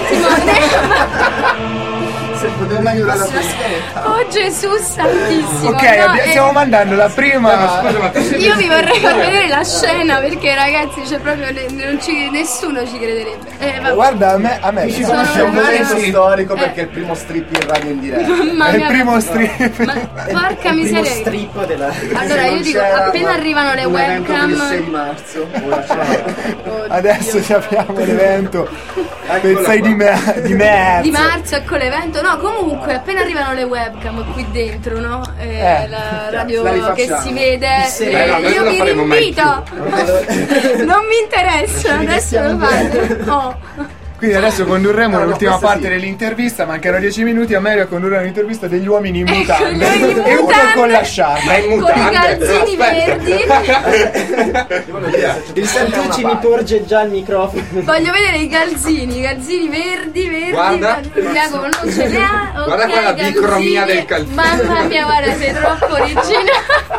attimo. Se potevamo aiutare la schiena. Oh Gesù santissimo. Ok, no, abbi- eh, stiamo mandando la prima. Ma scusa, ma tu sei Io vi vorrei far vedere la scena perché ragazzi, cioè proprio ne- non ci, nessuno ci crederebbe. Eh, vabbè. Guarda, a me, a me Ci sono- conosce un Sono- momento sì. storico Eh. perché è il primo strip in radio in diretta. Mamma è il mia. primo stream. Ma porca Il primo miseria. strip della... Allora io dico, appena arrivano le un evento per il sei webcam. di marzo. Ora c'è. Oddio. Adesso ci apriamo l'evento per il Eccola sei di, qua. me- di marzo. Di marzo, ecco l'evento. No, comunque, appena arrivano le webcam qui dentro, no? Eh, Eh. la radio La che rifacciamo. si vede. Sì, eh, no, noi io non la vi faremo mai invito. Non mi interessa, adesso lo fate. Oh. Quindi adesso condurremo No, no, l'ultima questa parte sì. dell'intervista. Mancano dieci minuti. A Amelia condurrà un'intervista degli uomini in Ecco, mutande gli uomini in e uno mutande. con la sciarpa. Ma in Con i mutande. calzini Aspetta. verdi. Il Santucci mi porge già il microfono. Voglio vedere i calzini, i calzini verdi, verdi. Guarda. Jacopo non ce li ha. Ok, Guarda qua la calzini. bicromia del calzino. Mamma mia, guarda, sei troppo originale.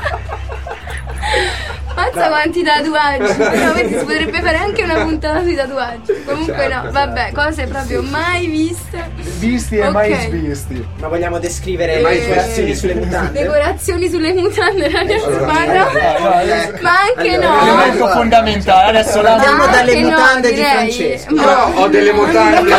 Mazza quanti tatuaggi. Però vedi, si potrebbe fare anche una puntata sui tatuaggi. Comunque Certo, no, vabbè, cose proprio mai viste. Visti e Ok. mai svisti. Ma vogliamo descrivere Eh, le decorazioni sulle mutande? Decorazioni sulle mutande, ragazzi, Allora, guarda. Eh, no, eh, Ma anche Allora, no. Elemento fondamentale. Adesso la Andiamo Ma dalle anche no, mutande di direi. Francesco. Ma- Io ho delle mutande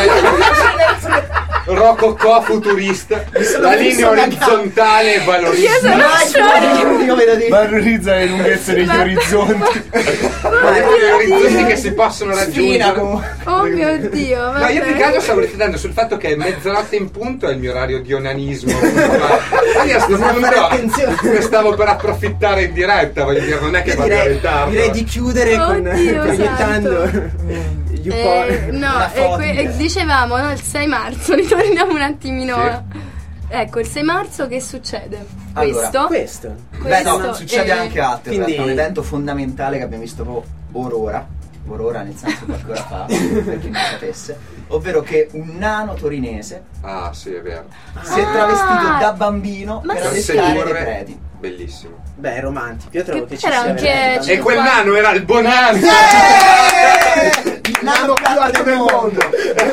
rococò futurista, la linea orizzontale e Io valorista. sono scioglio. Io vedo di valorizza le lunghezze degli Ma- orizzonti. Gli orizzonti che si possono raggiungere. Oh mio Dio, No, io più che vabbè. altro stavo riflettendo sul fatto che mezzanotte in punto è il mio orario di onanismo. Quindi a sto punto ne stavo per approfittare in diretta, voglio dire, non è che vado in Direi, ritardo. direi di chiudere con Oddio proiettando Eh, YouPorn. no, Una eh, foto. que- eh, dicevamo no, il sei marzo, ritorniamo un attimino. Ecco, il sei marzo che succede? Allora, Questo. Questo. Beh no, questo succede è- anche altro, Quindi- esatto, è un evento fondamentale che abbiamo visto proprio orora, orora nel senso qualche ora fa, per chi non sapesse, ovvero che un nano torinese Ah, sì, è vero. si è Ah! travestito da bambino Ma per sì. adescare le Sedurre. predi. Bellissimo. Beh, è romantico. Io trovo Che che ci c'era sia anche- veramente c'è- E quel nano era il Bonanza! Il nano più alto del mondo!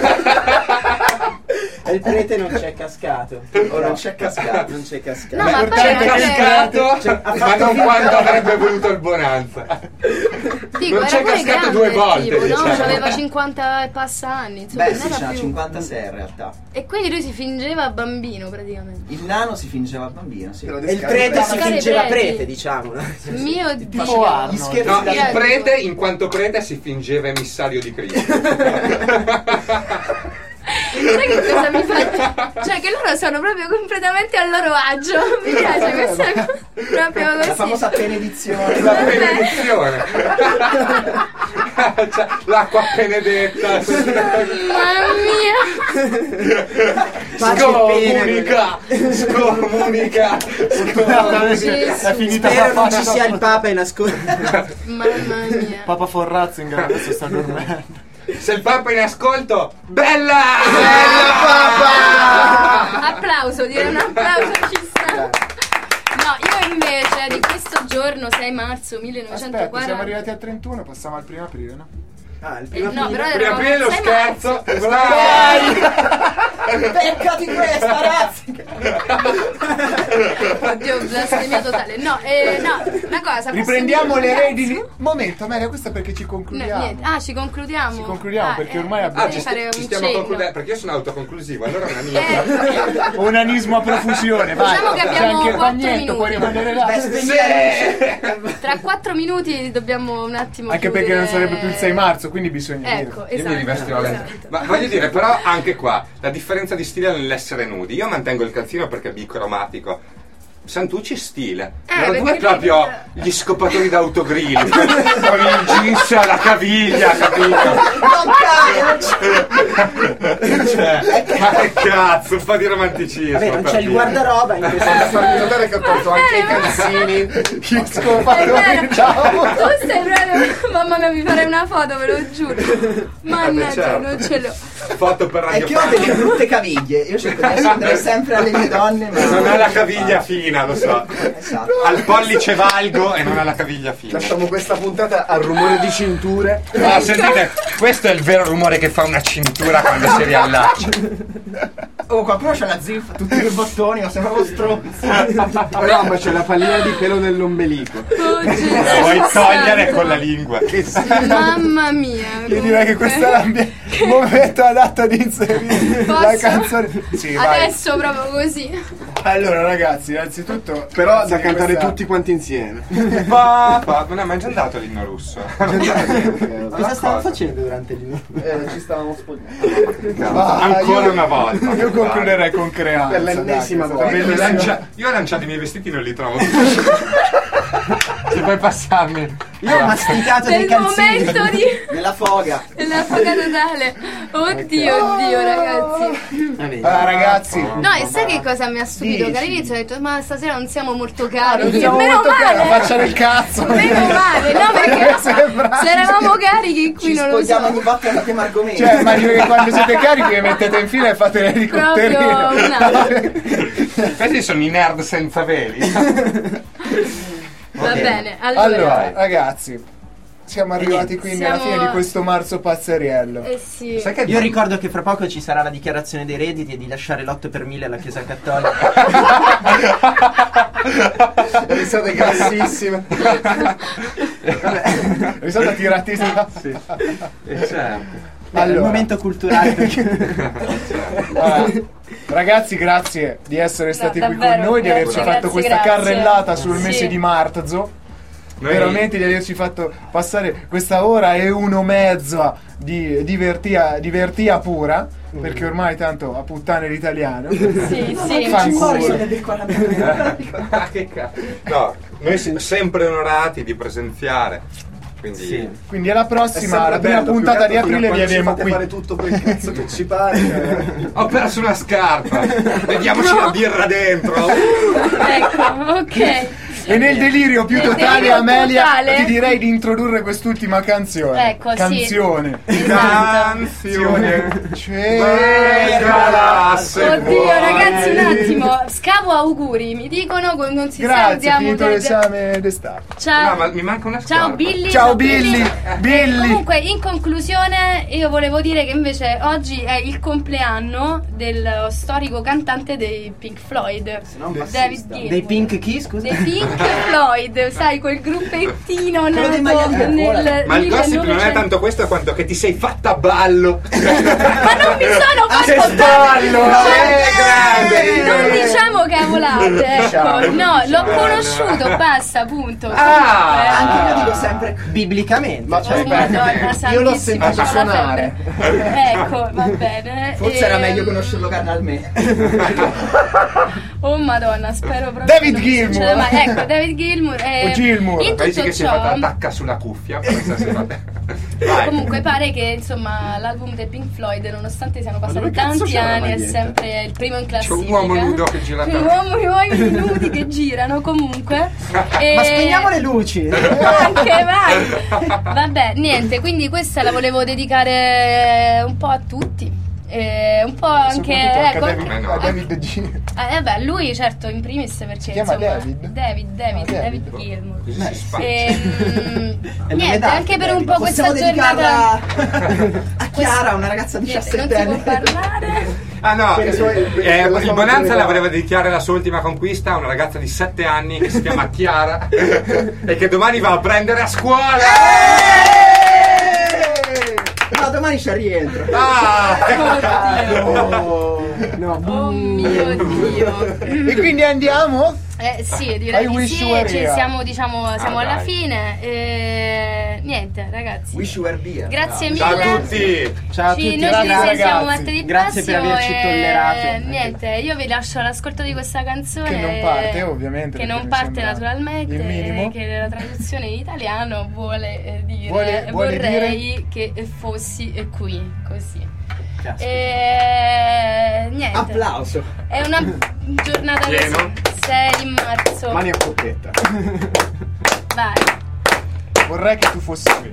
E il prete non c'è cascato. O non c'è cascato. Non c'è cascato. No, ma poi C'è anche- cascato, Cioè, ha ma fatto non finta- quanto avrebbe voluto il Bonanza. Dico, non era c'è pure cascato grande, due volte, tipo, no? diciamo. Aveva cinquanta e passa anni, insomma, Beh non sì, era c'era più. cinquantasei in realtà. E quindi lui si fingeva bambino praticamente. Il nano si fingeva bambino, sì. E il prete si Pescare fingeva preti. prete, diciamo. Mio Dio. Gli scherzi No, da- il prete, in quanto prete, si fingeva emissario di Cristo. sai che cosa mi fa? Cioè che loro sono proprio completamente a loro agio. Mi piace questa cosa. Proprio così. La famosa benedizione. La benedizione. Cioè, l'acqua benedetta. Mamma mia. Scomunica. Scomunica. È finita. Spero non ci sia il Papa in ascolto. Mamma mia. Papa von Ratzinger adesso sta dormendo. Se il Papa è in ascolto, bella! Bella Papa! Applauso, dire un applauso ci sta. No, io invece di questo giorno sei marzo millenovecentoquaranta. Aspetta, siamo arrivati al trentuno, passiamo al primo aprile, no? Ah, il Eh, primo no, però Prima eravamo aprile lo sei scherzo. marzo. Dai! Beccati questa, ragazzi! Oddio, blasfemia totale. No, eh, no, una cosa. posso Riprendiamo dire le un redini. cazzo? Momento, Amelia, questa perché ci No, concludiamo. niente. Ah, ci concludiamo. Ci concludiamo, Ah, perché eh, ormai abbiamo- Ah, devi ci, fare sti- ci un stiamo cenno. concludendo perché io sono autoconclusivo, allora è una mia. Eh, Onanismo a profusione, vai. Diciamo che C'è abbiamo anche il quattro bagnetto, puoi minuti. rimanere là. Beh, spegniamo. tra quattro minuti dobbiamo un attimo Anche perché chiudere- non sarebbe più il sei marzo, quindi bisogna Ecco, dire. Io esatto. mi rivestirò le- esatto. Ma voglio dire, però anche qua la differenza di stile nell'essere nudi. Io mantengo il calzino perché è bicromatico. Santucci è stile. Eh, Loro due perché- proprio gli scopatori d'autogrill con il jeans alla caviglia, capito? Non cazzo! Cioè, ma che cazzo, un po' di romanticismo. Vabbè, non per c'è il dire. guardaroba in questo Posso farvi notare che ho portato anche i calzini. Gli È scopatori, vero. ciao. Tu stai proprio. Mamma mia, mi farei una foto, ve lo giuro. Mannaggia, certo. non ce l'ho. Foto per È Radio che ho Fama. delle brutte caviglie. Io cerco di essere sempre alle mie donne, ma Non ha la caviglia fina, lo so. Esatto. Al pollice valgo e non ha la caviglia fina. Lasciamo questa puntata al rumore di cinture. Ah, sentite, questo è il vero rumore che fa una cintura quando si riallaccia. Oh, qualcuno c'ha la ziffa, tutti i bottoni, ma sembravo stronzo. No, ma c'è la pallina di pelo nell'ombelico. Oh, Gesù La vuoi santo. togliere con la lingua. Che Mamma mia. Io direi che questo è l'ambi- il momento adatto ad inserire la Posso? canzone. Sì, vai. Adesso proprio così. Allora, ragazzi, innanzitutto. Però sì, da cantare questa- tutti quanti insieme. Pa, pa, ma no, ma è già andato l'inno russo. Cosa stavo cosa? facendo durante l'inno? Eh, ci stavamo spogliando. Va, Ancora io- una volta. Io concluderei con creanza. Per l'ennesima dai, volta. questa è Io ho, bellissima. lancia- io ho lanciato i miei vestiti, non li trovo. Se puoi passarmi. Io ho masticato dei Nel calzini momento di. nella foga. La foga totale. Oddio, oddio, ragazzi. Allora, ragazzi, No, e sai che cosa mi ha stupito? Dici. Che all'inizio ho detto, ma stasera non siamo molto non carichi. siamo Meno molto cari, la male. faccia del cazzo. Meno male, no, perché Sembra- se eravamo carichi qui Ci non lo spogliamo so. ogni volta al primo argomento. Cioè, immagino che quando siete carichi vi mettete in fila e fate l'elicotterino. Proprio un attimo. Questi sono i nerd senza veli. Va bene, Allora, allora. ragazzi, siamo arrivati quindi alla Siamo- fine di questo marzo pazzeriello. Eh sì. Sai che Io ricordo che fra poco ci sarà la dichiarazione dei redditi e di lasciare l'otto per mille alla Chiesa Cattolica. Risate grassissime. Risata tiratissima. Eh, certo. È il Allora. momento culturale. Allora, ragazzi, grazie di essere stati qui con davvero, noi, di averci grazie, fatto grazie, questa grazie. carrellata sul Sì. mese di marzo. Noi- Veramente di averci fatto passare questa ora e uno mezza di divertia, divertia pura. Perché ormai tanto a puttane l'italiano. Sì, sì. Fanculo. Ah, che cazzo. No, noi siamo sempre onorati di presenziare. Quindi Sì. Quindi alla È prossima, sempre la prima bello, puntata più che di altro aprile fino a vi quando ci avremo fate qui. fare tutto quel cazzo che ci pare. ho perso una scarpa. Vediamoci la birra dentro. Ecco, ok. E nel delirio più Nel totale, delirio Amelia, totale. ti direi di introdurre quest'ultima canzone. Ecco, sì. Canzone. Esatto. Canzone. C'era se Oddio, vuoi. ragazzi, un attimo. Scavo auguri, mi dicono che non si sa, Grazie, andiamo finito per- l'esame d'estate. Ciao. No, ma mi manca una scarpa. Ciao Billy. Ciao ciao Billy, Billy. Comunque, in conclusione, io volevo dire che invece oggi è il compleanno del storico cantante dei Pink Floyd, David Gilmour. Dei Pink chi, scusa? Dei Pink Floyd, sai, quel gruppettino Quello nato dei magliati nel Ma il gossip non è millenovecento. tanto questo quanto che ti sei fatta ballo. Ma non mi sono Che fatto ballo! Cioè, Eh, grande! non diciamo cavolate. Niente, ecco, Diciamo, no, diciamo. l'ho conosciuto, basta, punto. Ah, anche io Comunque, dico sempre biblicamente. Ma cioè, oh, Madonna io l'ho santissima, sentito c'ho la suonare. febbre. Ecco, va bene. forse era Ehm, meglio conoscerlo carnalmente. Oh Madonna, spero proprio David non Gilmour. succeda mai. Ecco, David Gilmour. eh, O Gilmour. In Pensi tutto che si è fatta ciò, attacca sulla cuffia? Questa si è fatta- Vai. comunque pare che insomma l'album dei Pink Floyd, nonostante siano passati dove cazzo tanti c'è la anni, è maglietta? sempre il primo in C'è classifica. un uomo nudo che gira Un per uomo uomini nudi che girano comunque. E- Ma spegniamo le luci. Anche vai. Vabbè, niente, quindi questa la volevo dedicare un po' a tutti. Eh, un po' anche Soprattutto ecco, a anche- David, a David G. eh, vabbè, lui certo in primis perché Si chiama insomma David? David, David, Ah, David David. Gilmour. Così si spaccia. Ehm, È niente, d'arte, anche per un David. po' questa Possiamo giornata dedicarla a Chiara, una ragazza niente, non si diciassettenne. può parlare. Ah no, Per i suoi- eh, per la sua il Bonanza maturità. la voleva dedicare la sua ultima conquista a una ragazza di sette anni che si chiama Chiara e che domani va a prendere a scuola. No, domani c'è rientro. Ah! Oddio. No, Oh mio Dio. E quindi andiamo? Eh sì, direi I di wish sì, you were ci here. siamo diciamo siamo Ah, alla dai. fine. Eh, niente, ragazzi. Wish you were beer. Grazie Ciao mille. a tutti! Ciao a Ci- tutti, noi grazie, ci risentiamo ragazzi. martedì Grazie per prossimo averci e- tollerato. Niente, io vi lascio all'ascolto di questa canzone Che non parte, ovviamente, che perché non mi parte sembra naturalmente, il minimo. che nella traduzione in italiano vuole eh, dire Vuole- vuole vorrei che fossi qui, così. Caspita. E niente. Applauso. È una giornata Pieno. sei di marzo. Mani a coppetta. Vai. Vorrei che tu fossi qui.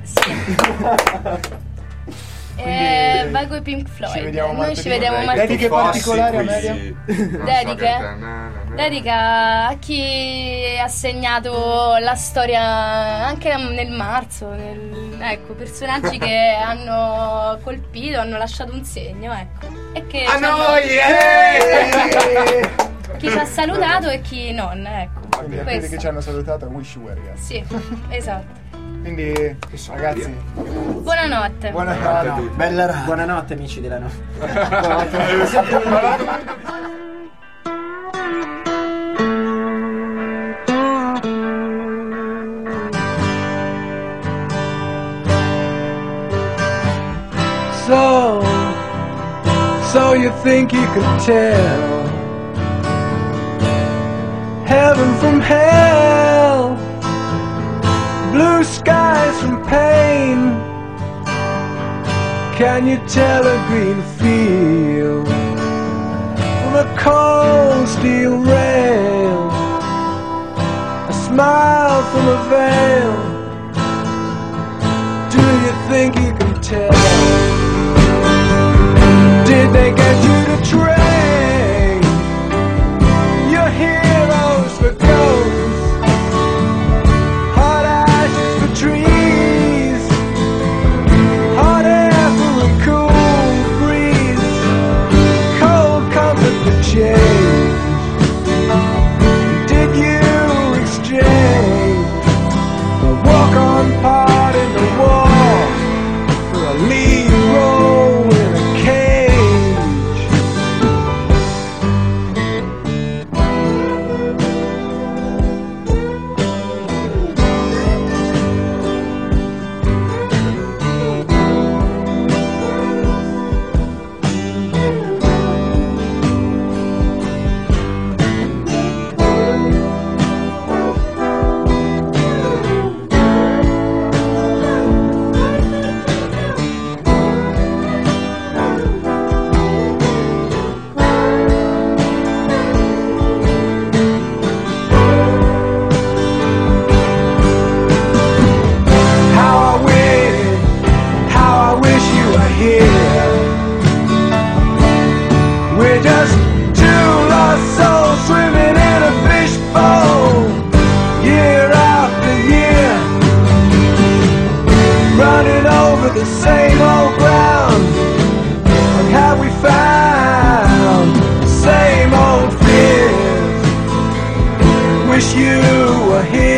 Eh, vai con i Pink Floyd. ci vediamo Noi martedì. ci vediamo Vorrei martedì. Dediche fossi particolari, qui. Amelia? Non so Dediche? che- na, na, na. Dedica a chi ha segnato la storia anche nel marzo, nel- ecco, personaggi che hanno colpito, hanno lasciato un segno, ecco. E che A ci hanno- noi! eh! chi ci ha salutato e chi non, ecco. Quindi a quelli Questo. che ci hanno salutato, wish you were here. Sì, esatto. Quindi, ragazzi, Buonanotte. buonanotte. a tutti. Bella radio. Buonanotte amici della notte. So, so you think you could tell heaven from hell, blue skies from pain? Can you tell a green field from a cold steel rail, a smile from a veil? Do you think you can tell? Did they get you to train your heroes for ghosts, hot ashes for trees, hot air for a cool breeze, cold comfort for change? Did you exchange a walk-on part in the wall for a lead role in a cage? How I waited, how I wish you were here. We're just two lost souls swimming in a fishbowl, year after year, running over the same old ground. What have we found? The same old fears. Wish you were here.